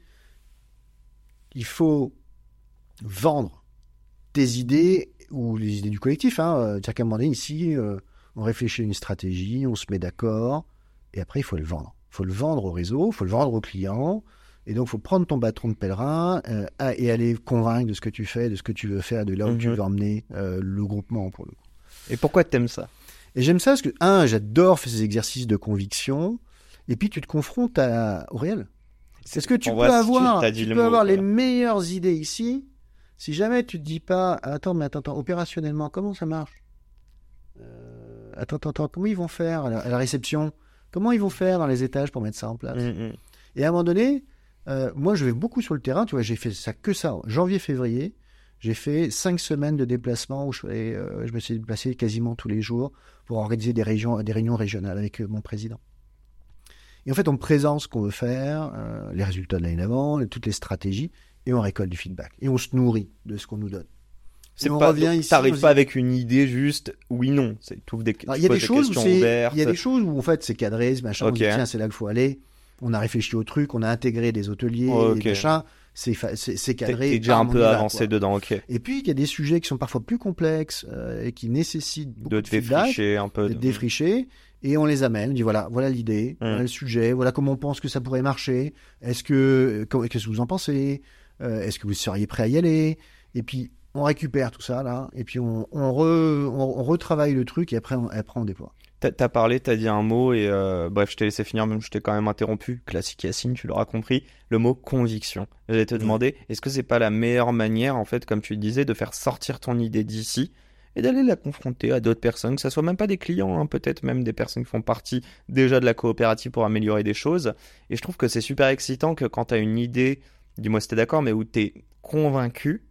il faut vendre tes idées ou les idées du collectif. Hein. Euh, C'est-à-dire qu'à un moment donné, ici, euh, on réfléchit à une stratégie, on se met d'accord, et après, il faut le vendre. Il faut le vendre au réseau, il faut le vendre aux clients. Et donc, il faut prendre ton bâton de pèlerin euh, et aller convaincre de ce que tu fais, de ce que tu veux faire, de là où Mhm. tu veux emmener euh, le groupement, pour le coup. Et pourquoi t'aimes ça? Et j'aime ça parce que, un, j'adore faire ces exercices de conviction, et puis tu te confrontes à, au réel. Est-ce que tu On peux voit si tu- avoir, t'as dit tu le peux mot, avoir quoi. les meilleures idées ici, si jamais tu te dis pas, attends, mais attends, attends, opérationnellement, comment ça marche? Euh, attends, attends, attends, comment ils vont faire à la, à la réception? Comment ils vont faire dans les étages pour mettre ça en place? Mhm. Et à un moment donné, euh, moi, je vais beaucoup sur le terrain. Tu vois, j'ai fait ça que ça. Janvier-février, j'ai fait cinq semaines de déplacement où je, et, euh, je me suis déplacé quasiment tous les jours pour organiser des, régions, des réunions régionales avec euh, mon président. Et en fait, on me présente ce qu'on veut faire, euh, les résultats de l'année d'avant, toutes les stratégies, et on récolte du feedback. Et on se nourrit de ce qu'on nous donne. C'est Et on pas, revient donc, ici, t'arrives on se pas dit- avec une idée juste oui non. C'est tu ouvres des, tu Alors, il y a poses des des choses où questions c'est, ouvertes. il y a des choses où en fait c'est cadré, ce machin. On Ok. dit tiens, c'est là qu'il faut aller. On a réfléchi au truc, on a intégré des hôteliers, Ok. des machins. C'est, fa- c'est, c'est T'es, cadré. t'es déjà bam, un on peu y va, avancé quoi. dedans, ok. Et puis il y a des sujets qui sont parfois plus complexes euh, et qui nécessitent beaucoup De de, te feedback, défricher un peu. d'être de- défrichés. Et on les amène. On dit voilà, voilà l'idée, Mm. voilà le sujet, voilà comment on pense que ça pourrait marcher. Est-ce que, comment- qu'est-ce que vous en pensez? Euh, Est-ce que vous seriez prêt à y aller? Et puis on récupère tout ça là, et puis on, on, re, on, on retravaille le truc et après on, après on déploie. T'as, t'as parlé, t'as dit un mot et euh, bref, je t'ai laissé finir, même je t'ai quand même interrompu. Classique Yacine, tu l'auras compris. Le mot conviction. J'allais te Oui. demander, est-ce que c'est pas la meilleure manière, en fait, comme tu le disais, de faire sortir ton idée d'ici et d'aller la confronter à d'autres personnes, que ça soit même pas des clients, hein, peut-être même des personnes qui font partie déjà de la coopérative pour améliorer des choses. Et je trouve que c'est super excitant que quand t'as une idée, dis-moi si t'es d'accord, mais où t'es convaincu,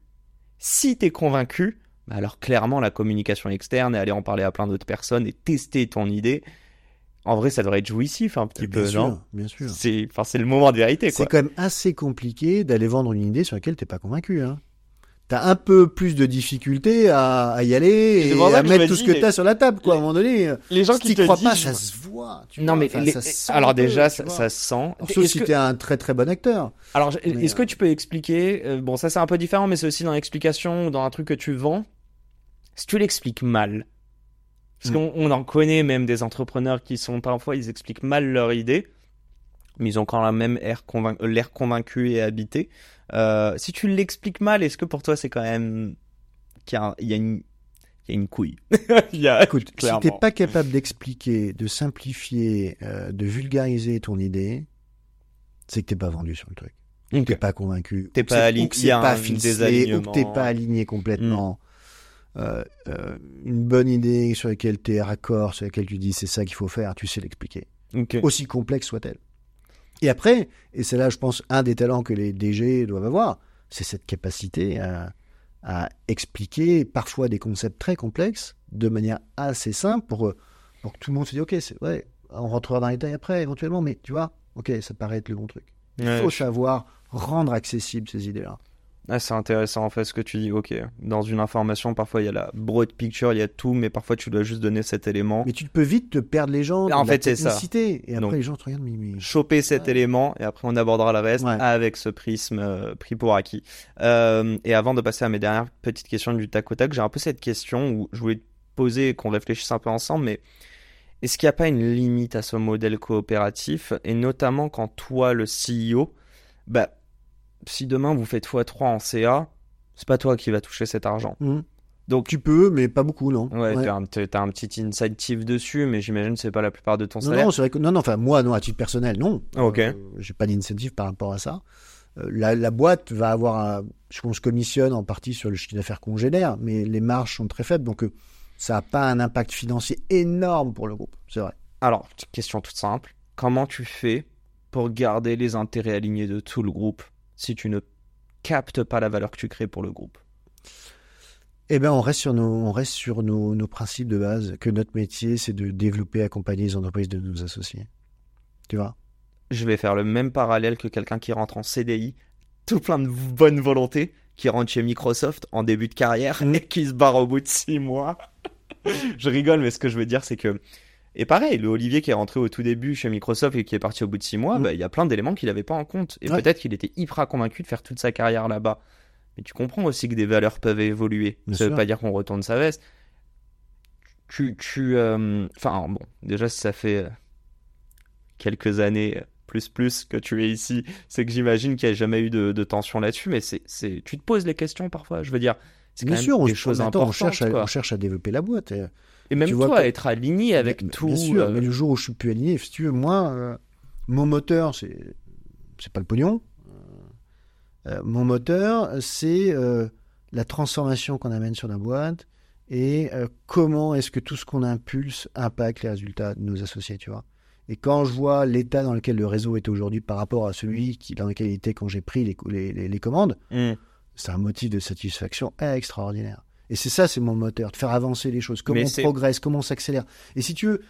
si t'es convaincu, bah alors clairement la communication externe et aller en parler à plein d'autres personnes et tester ton idée, en vrai ça devrait être jouissif un petit bien peu, sûr, non? bien sûr. C'est, enfin, c'est le moment de vérité, quoi. C'est quand même assez compliqué d'aller vendre une idée sur laquelle t'es pas convaincu. Hein. T'as un peu plus de difficulté à, à y aller C'est et pour ça à que je mettre me tout dis, ce que les- t'as sur la table, quoi. À les- un moment donné, Les gens si qui t'y te crois disent... pas, ça se voit. Tu Non vois. mais Enfin, les- ça se sent alors un peu, déjà tu ça, vois. ça se sent. Alors, sauf Est-ce si que... t'es un très très bon acteur. Alors je- Mais, est-ce que euh, tu peux expliquer euh, bon ça c'est un peu différent mais c'est aussi dans l'explication ou dans un truc que tu vends. Si tu l'expliques mal, parce Mm. qu'on on en connaît même des entrepreneurs qui sont parfois ils expliquent mal leur idée, mais ils ont quand même l'air convain- euh, l'air convaincus et habités. Euh, si tu l'expliques mal, est-ce que pour toi c'est quand même qu'il y a, un- il y a une il y a une couille. Il y a Écoute, clairement. si t'es pas capable d'expliquer, de simplifier, euh, de vulgariser ton idée, c'est que t'es pas vendu sur le truc. Ok. T'es pas convaincu. T'es ou que pas c'est- aligné- ou que il y c'est a pas un ficelé, ou désalignement. que t'es pas aligné complètement. Euh, euh, une bonne idée sur laquelle t'es raccord, sur laquelle tu dis c'est ça qu'il faut faire, tu sais l'expliquer. Ok. Aussi complexe soit-elle. Et après, et c'est là je pense un des talents que les D G doivent avoir, c'est cette capacité à, à expliquer parfois des concepts très complexes de manière assez simple pour, pour que tout le monde se dise ok, c'est, ouais, on rentrera dans les détails après éventuellement, mais tu vois, ok, ça paraît être le bon truc. Il Ouais, faut je- savoir rendre accessibles ces idées-là. Ah, c'est intéressant en fait ce que tu dis. Ok, dans une information, parfois il y a la broad picture, il y a tout, mais parfois tu dois juste donner cet élément, Mais tu peux vite te perdre les gens En dans la fait, c'est ça. technicité. Et après, Donc, les gens te regardent, mais, mais... choper cet Ouais. élément, et après on abordera le reste Ouais. avec ce prisme euh, pris pour acquis. Euh, et avant de passer à mes dernières petites questions du tac au tac, j'ai un peu cette question où je voulais te poser et qu'on réfléchisse un peu ensemble, mais est-ce qu'il n'y a pas une limite à ce modèle coopératif, et notamment quand toi, le C E O, bah, si demain vous faites fois trois en C A, c'est pas toi qui va toucher cet argent. Mhm. Donc, Tu peux, mais pas beaucoup, non. ouais, Ouais. t'as un, t'as- t'as un petit incentive dessus, mais j'imagine que c'est pas la plupart de ton Non, salaire. non, c'est vrai que non, non, enfin moi, non, à titre personnel, non. Ok. Euh, j'ai pas d'incentive par rapport à ça. Euh, la, la boîte va avoir, un, je pense, commissionne en partie sur le chiffre d'affaires qu'on génère, mais les marges sont très faibles, donc euh, ça n'a pas un impact financier énorme pour le groupe. C'est vrai. Alors, question toute simple. Comment tu fais pour garder les intérêts alignés de tout le groupe si tu ne captes pas la valeur que tu crées pour le groupe? Eh ben, on reste sur nos, on reste sur nos, nos principes de base, que notre métier, c'est de développer, accompagner les entreprises de nos associés. Tu vois? Je vais faire le même parallèle que quelqu'un qui rentre en C D I, tout plein de bonne volonté, qui rentre chez Microsoft en début de carrière Mmh. et qui se barre au bout de six mois. Je rigole, mais ce que je veux dire, c'est que... Et pareil, le Olivier qui est rentré au tout début chez Microsoft et qui est parti au bout de six mois, Mmh. bah, il y a plein d'éléments qu'il n'avait pas en compte. Et Ouais. peut-être qu'il était hyper convaincu de faire toute sa carrière là-bas. Mais tu comprends aussi que des valeurs peuvent évoluer. Bien Ça veut sûr. pas dire qu'on retourne sa veste. Tu... tu euh, Enfin, bon, déjà, si ça fait euh, quelques années... euh, plus plus que tu es ici, c'est que j'imagine qu'il n'y a jamais eu de, de tension là-dessus, mais c'est, c'est, tu te poses les questions parfois, je veux dire, c'est quand Bien même sûr, on, des choses attends, importantes, on cherche, à, quoi. on cherche à développer la boîte. Et, Et même tu vois, toi, comme- être aligné avec bien, tout. Bien sûr, euh, mais le jour où je suis plus aligné, si tu veux, moi, euh, mon moteur, c'est, c'est pas le pognon. Euh, mon moteur, c'est euh, la transformation qu'on amène sur la boîte et euh, comment est-ce que tout ce qu'on impulse impacte les résultats de nos associés, tu vois. Et quand je vois l'état dans lequel le réseau est aujourd'hui par rapport à celui qui, dans lequel il était quand j'ai pris les, les, les, les commandes, hmm. c'est un motif de satisfaction extraordinaire. Et c'est ça, c'est mon moteur, de faire avancer les choses, comment Mais on c'est- progresse, comment on s'accélère. Et si tu veux,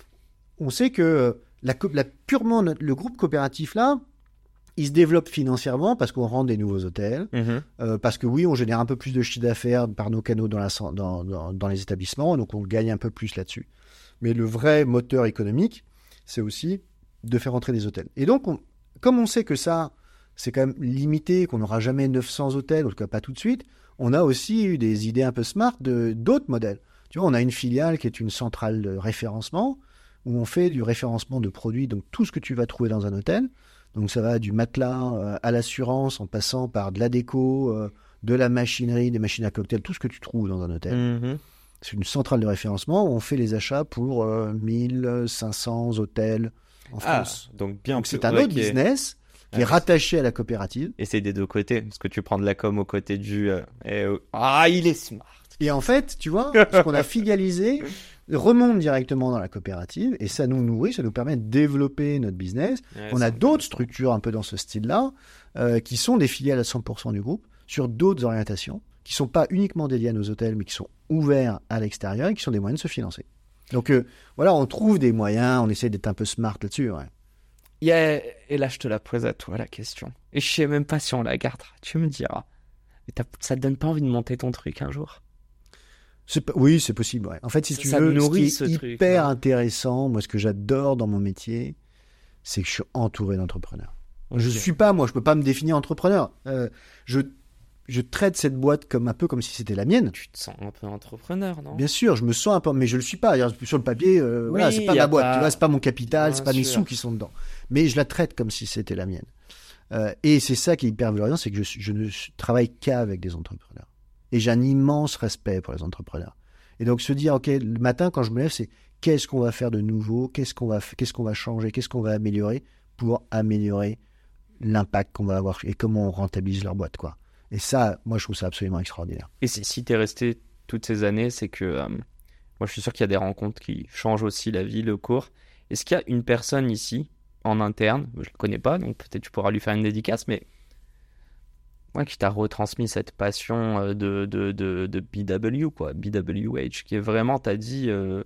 on sait que euh, la, co- la, purement notre- le groupe coopératif là, il se développe financièrement parce qu'on rend des nouveaux hôtels, Mhm. euh, parce que oui, on génère un peu plus de chiffre d'affaires par nos canaux dans, la, cen- dans, dans, dans les établissements, donc on gagne un peu plus là-dessus. Mais le vrai moteur économique, c'est aussi de faire entrer des hôtels. Et donc, on- comme on sait que ça, c'est quand même limité, qu'on n'aura jamais neuf cents hôtels, en tout cas pas tout de suite, on a aussi eu des idées un peu smart de d'autres modèles. Tu vois, on a une filiale qui est une centrale de référencement, où on fait du référencement de produits, donc tout ce que tu vas trouver dans un hôtel. Donc ça va du matelas euh, à l'assurance, en passant par de la déco, euh, de la machinerie, des machines à cocktail, tout ce que tu trouves dans un hôtel. Mhm. C'est une centrale de référencement où on fait les achats pour euh, mille cinq cents hôtels en Ah, France. donc bien Donc plus- c'est un ouais, autre qui est- business qui Ouais. est rattaché à la coopérative. Et c'est des deux côtés, parce que tu prends de la com au côté du. euh, et, euh, Ah, il est smart. Et en fait, tu vois, ce qu'on a filialisé remonte directement dans la coopérative et ça nous nourrit, ça nous permet de développer notre business. Ouais, On c'est a d'autres structures un peu dans ce style-là euh, qui sont des filiales à cent pour cent du groupe sur d'autres orientations qui sont pas uniquement dédiées à nos hôtels mais qui sont ouverts à l'extérieur et qui sont des moyens de se financer. Donc euh, voilà, on trouve des moyens, on essaie d'être un peu smart là-dessus. Ouais. Il y a- Et là, je te la pose à toi, la question. Et je sais même pas si on la gardera. Tu me diras. Mais t'as- ça te donne pas envie de monter ton truc un jour? C'est pas- Oui, c'est possible. Ouais. En fait, si Ça- tu ça veux, nourrit ce qui est ce truc, hyper non intéressant, moi, ce que j'adore dans mon métier, c'est que je suis entouré d'entrepreneurs. Je Ok. suis pas, moi, je peux pas me définir entrepreneur. Euh, je, je traite cette boîte comme un peu comme si c'était la mienne. Tu te sens un peu entrepreneur, non? Bien sûr, je me sens un peu, mais je le suis pas. D'ailleurs, sur le papier, euh, voilà, Oui, c'est pas y a ma boîte, pas- tu vois, c'est pas mon capital, Bien c'est pas mes sûr. sous qui sont dedans. Mais je la traite comme si c'était la mienne. Euh, et c'est ça qui est hyper valorisant, c'est que je, suis- je ne suis- travaille qu'avec des entrepreneurs. Et j'ai un immense respect pour les entrepreneurs. Et donc se dire, ok, le matin quand je me lève, c'est qu'est-ce qu'on va faire de nouveau, qu'est-ce qu'on va, f- qu'est-ce qu'on va changer, qu'est-ce qu'on va améliorer pour améliorer l'impact qu'on va avoir et comment on rentabilise leur boîte, quoi. Et ça, moi, je trouve ça absolument extraordinaire. Et si, si t'es resté toutes ces années, c'est que euh, moi je suis sûr qu'il y a des rencontres qui changent aussi la vie, le cours. Est-ce qu'il y a une personne ici, en interne, je la connais pas, donc peut-être tu pourras lui faire une dédicace, mais ouais, qui t'a retransmis cette passion euh, de, de, de, de B W, quoi, B W H, qui est vraiment, t'as dit, euh,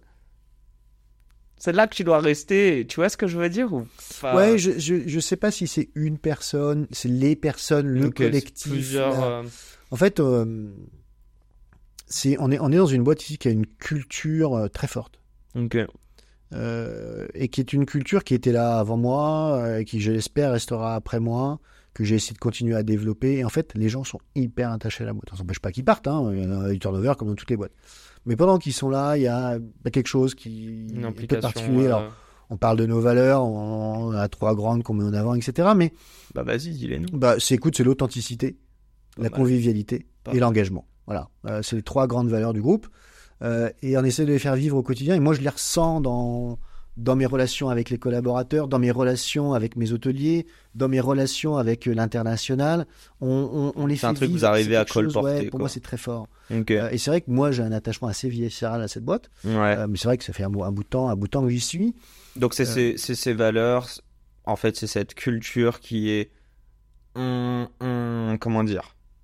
c'est là que tu dois rester, tu vois ce que je veux dire ou pas? Ouais, je, je, je sais pas si c'est une personne, c'est les personnes, le Donc, euh, collectif. Plusieurs. la- euh, En fait, euh, c'est, on, est, on est dans une boîte ici qui a une culture euh, très forte. Ok. Euh, et qui est une culture qui était là avant moi, euh, qui, je l'espère, restera après moi, que j'ai essayé de continuer à développer. Et en fait, les gens sont hyper attachés à la boîte. Ça n'empêche pas qu'ils partent, hein. Il y en a du turnover comme dans toutes les boîtes. Mais pendant qu'ils sont là, il y a, il y a quelque chose qui Une est un peu implication. particulier. Alors, euh, on parle de nos valeurs, on, on a trois grandes qu'on met en avant, et cetera. Mais Bah vas-y, dis-les nous. bah, c'est, écoute, c'est l'authenticité, Pas la mal. convivialité Pas et mal. l'engagement. Voilà, Euh, c'est les trois grandes valeurs du groupe. Euh, et on essaie de les faire vivre au quotidien. Et moi, je les ressens dans, dans mes relations avec les collaborateurs, dans mes relations avec mes hôteliers, dans mes relations avec euh, l'international. On, on, on les C'est fait un truc que vivre. vous arrivez C'est à quelque chose, colporter, ouais, pour quoi. moi, c'est très fort. Ok. Euh, et c'est vrai que moi, j'ai un attachement assez viscéral à cette boîte. Ouais. Euh, mais c'est vrai que ça fait un, bout- un bout de temps, un bout de temps que j'y suis. Donc c'est Euh, ces, c'est ces valeurs, en fait c'est cette culture qui est, hum, hum, comment dire,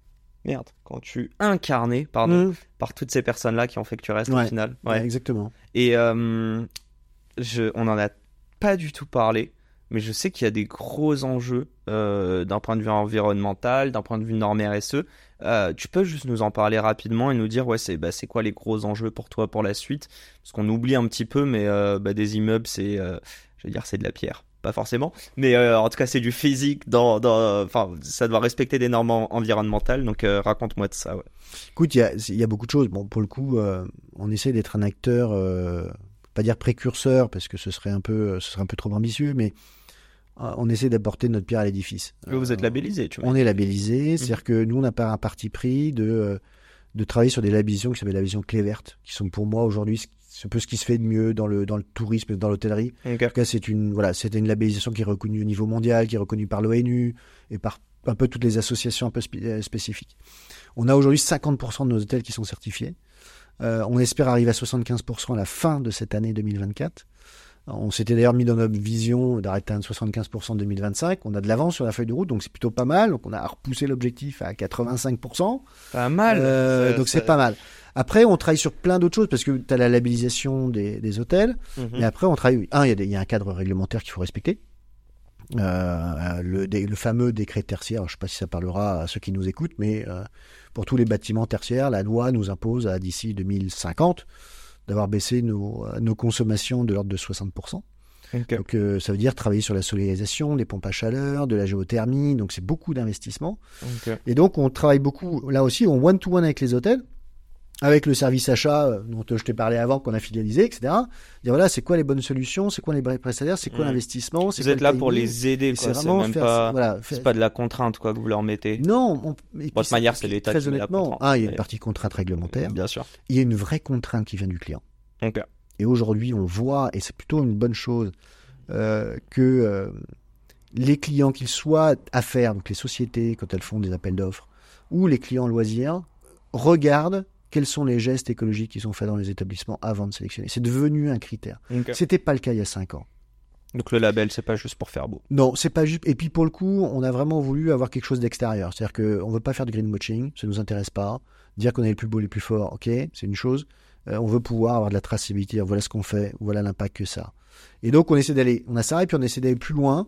Merde, quand tu incarné, pardon, Mmh. par toutes ces personnes-là qui ont fait que tu restes Ouais. au final. Ouais, exactement. Et euh, je, on en a pas du tout parlé, mais je sais qu'il y a des gros enjeux euh, d'un point de vue environnemental, d'un point de vue norme R S E. Euh, tu peux juste nous en parler rapidement et nous dire ouais c'est bah, c'est quoi les gros enjeux pour toi pour la suite, parce qu'on oublie un petit peu, mais euh, bah, des immeubles c'est, euh, je veux dire c'est de la pierre, pas forcément, mais euh, en tout cas c'est du physique. Dans, dans, enfin ça doit respecter des normes en- environnementales. Donc euh, raconte-moi de ça. Ouais. Écoute, il y a, il y a beaucoup de choses. Bon, pour le coup, euh, on essaie d'être un acteur, euh, pas dire précurseur, parce que ce serait un peu, ce serait un peu trop ambitieux, mais euh, on essaie d'apporter notre pierre à l'édifice. Vous êtes labellisé, tu vois. On est labellisé, Mhm. c'est-à-dire que nous, on n'a pas un parti pris de, euh, de travailler sur des labellisations qui s'appellent la vision clé verte, qui sont pour moi aujourd'hui ce- c'est un peu ce qui se fait de mieux dans le, dans le tourisme et dans l'hôtellerie. Ok. En tout cas, c'est une, voilà, c'était une labellisation qui est reconnue au niveau mondial, qui est reconnue par l'ONU et par un peu toutes les associations un peu spé- euh, spécifiques. On a aujourd'hui cinquante pour cent de nos hôtels qui sont certifiés. Euh, on espère arriver à soixante-quinze pour cent à la fin de cette année deux mille vingt-quatre. On s'était d'ailleurs mis dans notre vision d'atteindre soixante-quinze pour cent en deux mille vingt-cinq. On a de l'avance sur la feuille de route, donc c'est plutôt pas mal. Donc on a repoussé l'objectif à quatre-vingt-cinq pour cent. Pas mal. Euh, Ça- donc c'est ça- pas mal. Après, on travaille sur plein d'autres choses parce que tu as la labellisation des, des hôtels. Mhm. Mais après, on travaille. Un, il y, a des- il y a un cadre réglementaire qu'il faut respecter. Euh, le, dé- le fameux décret tertiaire, je ne sais pas si ça parlera à ceux qui nous écoutent, mais euh, pour tous les bâtiments tertiaires, la loi nous impose à d'ici deux mille cinquante d'avoir baissé nos, nos consommations de l'ordre de soixante pour cent. Ok. Donc euh, ça veut dire travailler sur la solarisation, des pompes à chaleur, de la géothermie, donc c'est beaucoup d'investissements. Ok. Et donc on travaille beaucoup, là aussi, on one-to-one avec les hôtels, avec le service achat euh, dont je t'ai parlé avant, qu'on a fidélisé, et cetera. Dire voilà, c'est quoi les bonnes solutions, c'est quoi les vrais prestataires, c'est quoi Mm. l'investissement, c'est Vous quoi êtes le là pour timing. les aider, Et quoi. C'est vraiment même faire- pas, voilà, c'est faire- pas de la contrainte, quoi, que vous leur mettez. Non, on- et De puis toute manière, c'est l'État très qui met la honnêtement, contrainte. ah, il y a une Mais- partie contrainte réglementaire, Bien sûr. il y a une vraie contrainte qui vient du client. Ok. Et aujourd'hui, on voit, et c'est plutôt une bonne chose, euh, que euh, les clients, qu'ils soient affaires, donc les sociétés, quand elles font des appels d'offres, ou les clients loisirs, regardent quels sont les gestes écologiques qui sont faits dans les établissements avant de sélectionner. C'est devenu un critère. Ok. C'était pas le cas il y a cinq ans. Donc le label, c'est pas juste pour faire beau. Non, c'est pas juste. Et puis pour le coup, on a vraiment voulu avoir quelque chose d'extérieur. C'est-à-dire qu'on veut pas faire de greenwashing, ça nous intéresse pas. Dire qu'on est les plus beaux, les plus forts, ok, c'est une chose. Euh, on veut pouvoir avoir de la traçabilité. Voilà ce qu'on fait, voilà l'impact que ça a. Et donc on essaie d'aller, on a ça et puis on essaie d'aller plus loin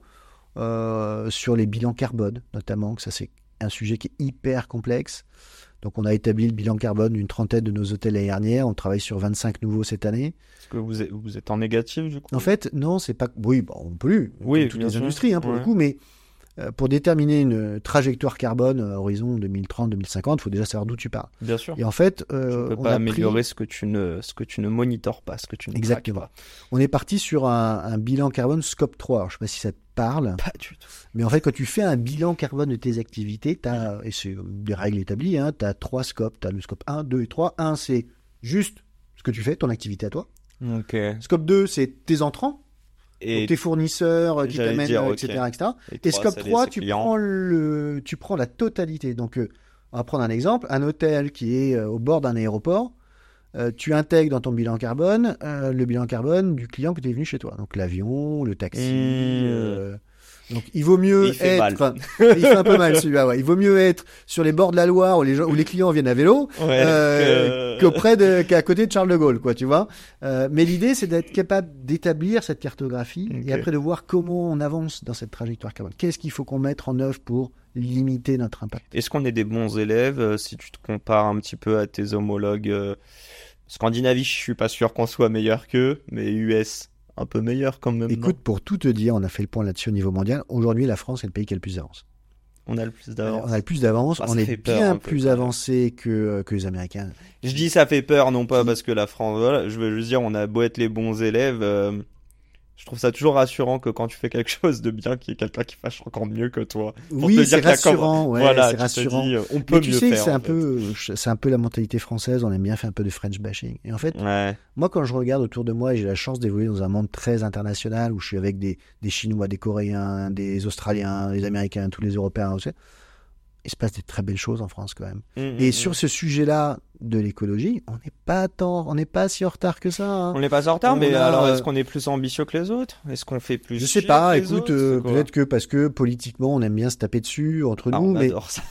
euh, sur les bilans carbone, notamment. Que ça c'est un sujet qui est hyper complexe. Donc on a établi le bilan carbone d'une trentaine de nos hôtels l'année dernière. On travaille sur vingt-cinq nouveaux cette année. Est-ce que vous êtes, vous êtes en négatif, du coup? En fait, non, c'est pas. Oui, bon, on peut plus. Oui, comme toutes bien les sûr. industries, hein, pour Ouais. le coup, mais euh, pour déterminer une trajectoire carbone à horizon deux mille trente deux mille cinquante, il faut déjà savoir d'où tu pars. Bien sûr. Et en fait, Tu euh, peux on pas a améliorer pris- ce que tu ne, ce que tu ne monitores pas, ce que tu ne Exactement. traques on est parti sur un, un bilan carbone scope trois. Alors, je sais pas si ça te parle, pas. Pas du tout. mais en fait, quand tu fais un bilan carbone de tes activités, t'as, et c'est des règles établies, hein, tu as trois scopes. Tu as le scope un, deux et trois. un, c'est juste ce que tu fais, ton activité à toi. Ok. Scope deux, c'est tes entrants, Et, donc tes fournisseurs euh, qui j'allais t'amènent, dire, euh, ok. et cetera, et cetera. et Et trois, scope c'est les- trois, ses tu clients. prends, le, tu prends la totalité. Donc, euh, on va prendre un exemple. Un hôtel qui est euh, au bord d'un aéroport, euh, tu intègres dans ton bilan carbone euh, le bilan carbone du client que tu es venu chez toi. Donc, l'avion, le taxi. Mmh. euh, donc, il vaut mieux Il fait être... il fait un peu mal celui-là, ouais. Il vaut mieux être sur les bords de la Loire où les, gens, où les clients viennent à vélo Ouais, euh, que- qu'auprès de, qu'à côté de Charles de Gaulle, quoi, tu vois. Euh, mais l'idée, c'est d'être capable d'établir cette cartographie Ok. et après de voir comment on avance dans cette trajectoire carbone. Qu'est-ce qu'il faut qu'on mette en œuvre pour limiter notre impact? Est-ce qu'on est des bons élèves euh, si tu te compares un petit peu à tes homologues euh, Scandinavie, je suis pas sûr qu'on soit meilleur qu'eux, mais U S, un peu meilleur quand même. Écoute, pour tout te dire, on a fait le point là-dessus au niveau mondial. Aujourd'hui, la France est le pays qui a le plus d'avance. non On a le plus d'avance. On a le plus d'avance. Ah, ça on est fait peur bien un peu, plus quand même. avancé que, que les Américains. Je dis ça fait peur, non pas Si. parce que la France, voilà, je veux juste dire, on a beau être les bons élèves, euh, je trouve ça toujours rassurant que quand tu fais quelque chose de bien, qu'il y ait quelqu'un qui fasse encore mieux que toi. Pour te Oui, dire c'est qu'il y a comme- rassurant. Ouais, voilà, c'est tu te rassurant. dis, euh, on peut Mais tu mieux sais, faire. c'est en un fait. peu, c'est un peu la mentalité française. On aime bien faire un peu de French bashing. Et en fait, Ouais. moi, quand je regarde autour de moi, et j'ai la chance d'évoluer dans un monde très international où je suis avec des, des Chinois, des Coréens, des Australiens, des Américains, tous les Européens aussi. Il se passe des très belles choses en France quand même. Mm, Et mm, sur mm. ce sujet-là de l'écologie, on n'est pas tant, on n'est pas si en retard que ça. hein. On n'est pas en retard, On mais a, alors euh, est-ce qu'on est plus ambitieux que les autres? Est-ce qu'on fait plus Je sais chier pas. que les Écoute, autres euh, C'est quoi peut-être que parce que politiquement, on aime bien se taper dessus entre Ah, nous, on mais adore ça.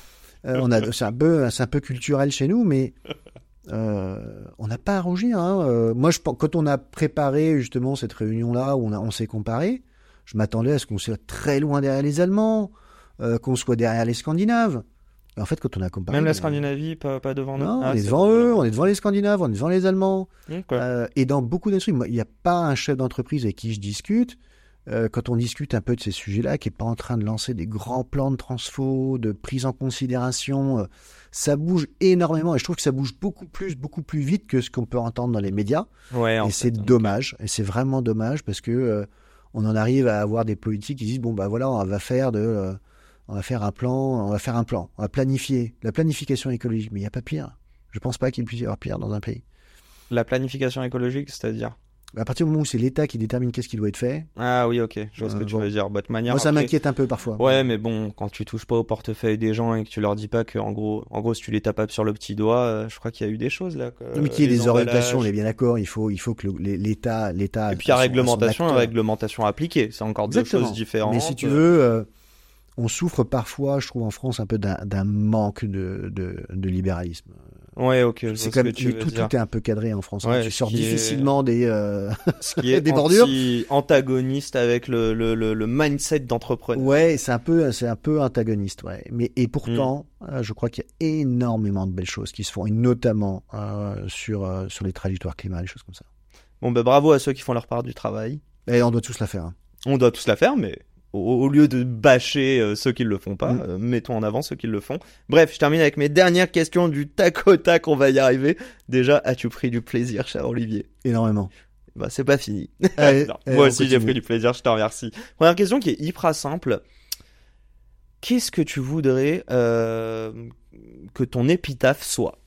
Euh, on a, c'est un peu, c'est un peu culturel chez nous, mais euh, on n'a pas à rougir. Hein. Euh, moi, je, quand on a préparé justement cette réunion-là où on, a, on s'est comparé, je m'attendais à ce qu'on soit très loin derrière les Allemands, euh, qu'on soit derrière les Scandinaves. Et en fait, quand on a comparé, Même la euh, Scandinavie, pas, pas devant nous. non, Ah, on est c'est devant bon. eux, on est devant les Scandinaves, on est devant les Allemands. Ok. Euh, et dans beaucoup d'industries, moi, il n'y a pas un chef d'entreprise avec qui je discute, euh, quand on discute un peu de ces sujets-là, qui n'est pas en train de lancer des grands plans de transfo, de prise en considération. Euh, ça bouge énormément et je trouve que ça bouge beaucoup plus, beaucoup plus vite que ce qu'on peut entendre dans les médias. Ouais, en Et fait, c'est donc. dommage. Et c'est vraiment dommage parce que euh, on en arrive à avoir des politiques qui disent bon bah voilà, on va faire de, euh, on va faire un plan, on va faire un plan, on va planifier la planification écologique. Mais il n'y a pas pire. Je pense pas qu'il puisse y avoir pire dans un pays. La planification écologique, c'est-à-dire? À partir du moment où c'est l'État qui détermine qu'est-ce qui doit être fait, Ah oui, ok, je vois ce Euh, que tu bon. veux dire. Bah, de manière, moi ça après- m'inquiète un peu parfois. Ouais, mais bon, quand tu touches pas au portefeuille des gens et que tu leur dis pas que, en gros, en gros, si tu les tapes sur le petit doigt, euh, je crois qu'il y a eu des choses là. Non, mais qu'il y ait les des orientations, on emballages. est bien d'accord. Il faut, il faut que le- l'État, l'État. Et puis il y a à son- à son réglementation et acteur. réglementation appliquée. C'est encore deux Exactement. choses différentes. Mais si tu veux, euh, on souffre parfois, je trouve en France un peu d'un d'un manque de, de, de libéralisme. Ouais, ok, je vois C'est ce comme que tu veux tout, dire. tout est un peu cadré en France. hein. Ouais, tu ce sors qui est- difficilement des. euh, Ce qui est des bordures. anti- antagoniste avec le, le, le, le mindset d'entrepreneur. Ouais, c'est un peu, c'est un peu antagoniste, ouais. Mais et pourtant, Mm. euh, je crois qu'il y a énormément de belles choses qui se font, et notamment euh, sur euh, sur les trajectoires climat, les choses comme ça. Bon, bah bravo à ceux qui font leur part du travail. Et on doit tous la faire. hein. On doit tous la faire, mais au, au lieu de bâcher euh, ceux qui le font pas, Mm. euh, mettons en avant ceux qui le font. Bref, je termine avec mes dernières questions du tac au tac, on va y arriver. Déjà, as-tu pris du plaisir, cher Olivier? Énormément. Bah, c'est pas fini. Allez, Non, allez, moi on aussi, j'ai continue. pris du plaisir, je te remercie. Première question qui est hyper simple. Qu'est-ce que tu voudrais euh, que ton épitaphe soit?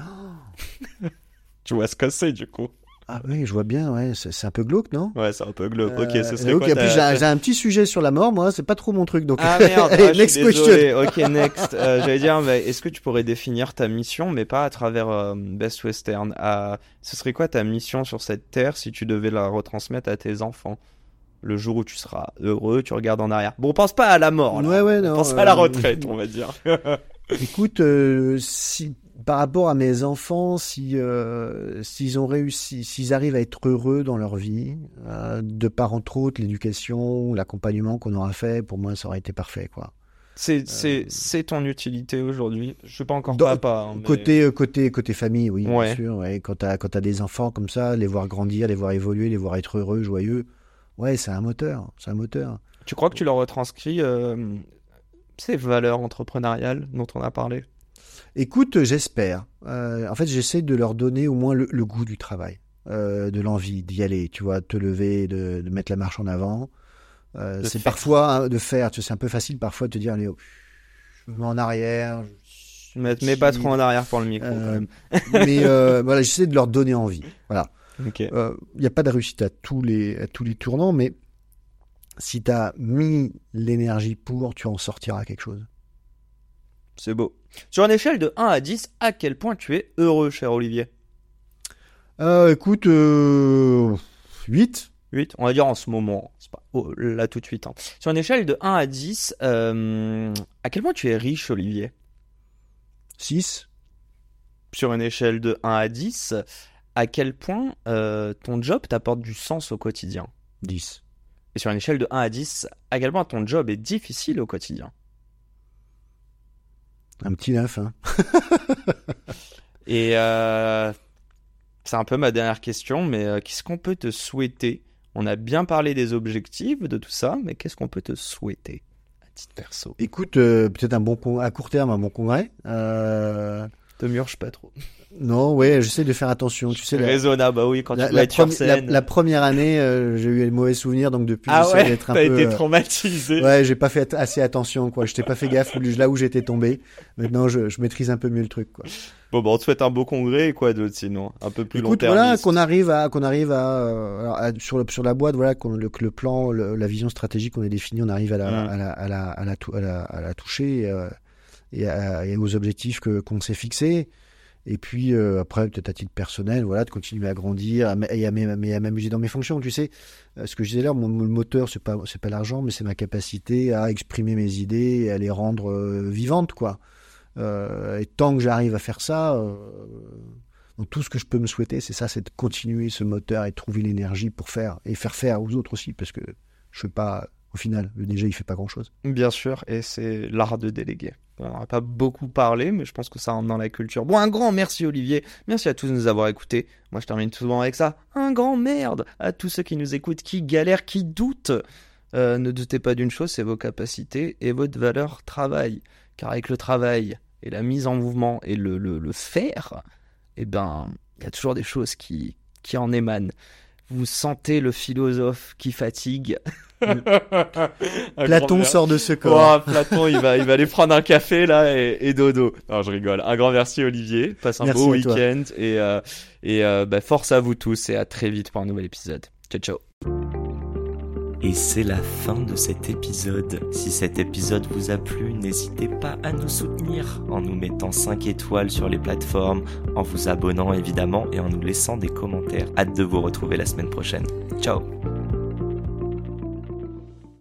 Tu vois ce que c'est, du coup? Ah oui, je vois bien, ouais, c'est c'est un peu glauque, non? Ouais, c'est un peu glauque. Ok, Euh, ce serait donc, quoi et puis, ta- j'ai un- j'ai un petit sujet sur la mort, moi, c'est pas trop mon truc, donc. Ah merde, Allez, ah, je next suis question. désolé. Ok, next. Euh, J'allais dire, mais est-ce que tu pourrais définir ta mission, mais pas à travers euh, Best Western. À... Ce serait quoi ta mission sur cette terre si tu devais la retransmettre à tes enfants? Le jour où tu seras heureux, tu regardes en arrière. Bon, on pense pas à la mort. là. Ouais, ouais, On non. pense à la euh, retraite, on va dire. Écoute, euh, si par rapport à mes enfants, si euh, s'ils ont réussi, s'ils arrivent à être heureux dans leur vie, euh, de par entre autres l'éducation, l'accompagnement qu'on aura fait, pour moi, ça aurait été parfait, quoi. C'est c'est c'est ton utilité aujourd'hui. Je suis pas encore Dans- papa. hein, mais- Côté euh, côté côté famille, oui, Ouais. bien sûr. Ouais, quand t'as quand t'as des enfants comme ça, les voir grandir, les voir évoluer, les voir être heureux, joyeux, ouais, c'est un moteur, c'est un moteur. Tu crois que tu leur retranscris euh, ces valeurs entrepreneuriales dont on a parlé? Écoute, j'espère. Euh, en fait, j'essaie de leur donner au moins le, le goût du travail, euh, de l'envie d'y aller, tu vois, de te lever, de, de mettre la marche en avant. Euh, De c'est faire. parfois hein, de faire, tu sais, c'est un peu facile parfois de te dire, allez, hop, je me mets en arrière. je- Mets, je- mets pas trop en arrière pour le micro. Euh, quand même. mais euh, voilà, j'essaie de leur donner envie. Voilà. Ok. Il n'y a pas de réussite à tous les, à tous les tournants, mais si tu as mis l'énergie pour, tu en sortiras quelque chose. C'est beau. Sur une échelle de un à dix, à quel point tu es heureux, cher Olivier? Euh, écoute, euh, huit. huit, on va dire en ce moment. C'est pas oh, là tout de suite. hein. Sur une échelle de un à dix, euh, à quel point tu es riche, Olivier? six. Sur une échelle de un à dix, à quel point euh, ton job t'apporte du sens au quotidien? dix. Et sur une échelle de un à dix, à quel point ton job est difficile au quotidien? Un petit neuf, hein. Et euh, c'est un peu ma dernière question, mais euh, qu'est-ce qu'on peut te souhaiter? On a bien parlé des objectifs, de tout ça, mais qu'est-ce qu'on peut te souhaiter à titre perso? Écoute, euh, peut-être un bon con- à court terme, un bon congrès. Euh, Te murge pas trop. non, ouais, j'essaie de faire attention. Tu sais, la, Raisonnable, bah oui, quand la, tu dois la être sur premi- la- scène. la première année, euh, j'ai eu des mauvais souvenirs, donc depuis, Ah j'essaie ouais, d'être un t'as peu. été euh, traumatisé. Ouais, j'ai pas fait assez attention, quoi. Je t'ai pas fait gaffe là où j'étais tombé. Maintenant, je, je maîtrise un peu mieux le truc, quoi. Bon, bah on te souhaite un beau congrès et quoi d'autre sinon? Un peu plus long Écoute, terme. voilà, qu'on arrive à, qu'on arrive à, euh, alors, à- sur le, sur la boîte, voilà, qu'on, le, que le plan, le- la vision stratégique qu'on a définie, on arrive à la, Mm. à la, à la, à la, tou- à la, à la toucher et, euh, et, à- et aux objectifs que, qu'on s'est fixés. Et puis euh, après, peut-être à titre personnel, voilà, de continuer à grandir à m- et à m'am- mais à m'amuser dans mes fonctions. Tu sais, euh, ce que je disais là, mon, mon moteur, c'est pas, c'est pas l'argent, mais c'est ma capacité à exprimer mes idées et à les rendre euh, vivantes, quoi. Euh, et tant que j'arrive à faire ça, euh, donc tout ce que je peux me souhaiter, c'est ça, c'est de continuer ce moteur et de trouver l'énergie pour faire et faire faire aux autres aussi, parce que je fais pas, au final, le D J il fait pas grand chose. Bien sûr, et c'est l'art de déléguer. On n'en a pas beaucoup parlé, mais je pense que ça rentre dans la culture. Bon, un grand merci Olivier, merci à tous de nous avoir écoutés. Moi je termine souvent avec ça, un grand merde à tous ceux qui nous écoutent, qui galèrent, qui doutent. Euh, ne doutez pas d'une chose, c'est vos capacités et votre valeur travail. Car avec le travail et la mise en mouvement et le, le, le faire, eh ben, il y a toujours des choses qui, qui en émanent. Vous sentez le philosophe qui fatigue. Platon sort de ce corps. Oh, Platon, il va, il va aller prendre un café là et, et dodo. Non, je rigole. Un grand merci Olivier. Passe un merci beau à toi. week-end et, euh, et euh, bah, force à vous tous et à très vite pour un nouvel épisode. Ciao, ciao. Et c'est la fin de cet épisode. Si cet épisode vous a plu, n'hésitez pas à nous soutenir en nous mettant cinq étoiles sur les plateformes, en vous abonnant évidemment et en nous laissant des commentaires. Hâte de vous retrouver la semaine prochaine. Ciao!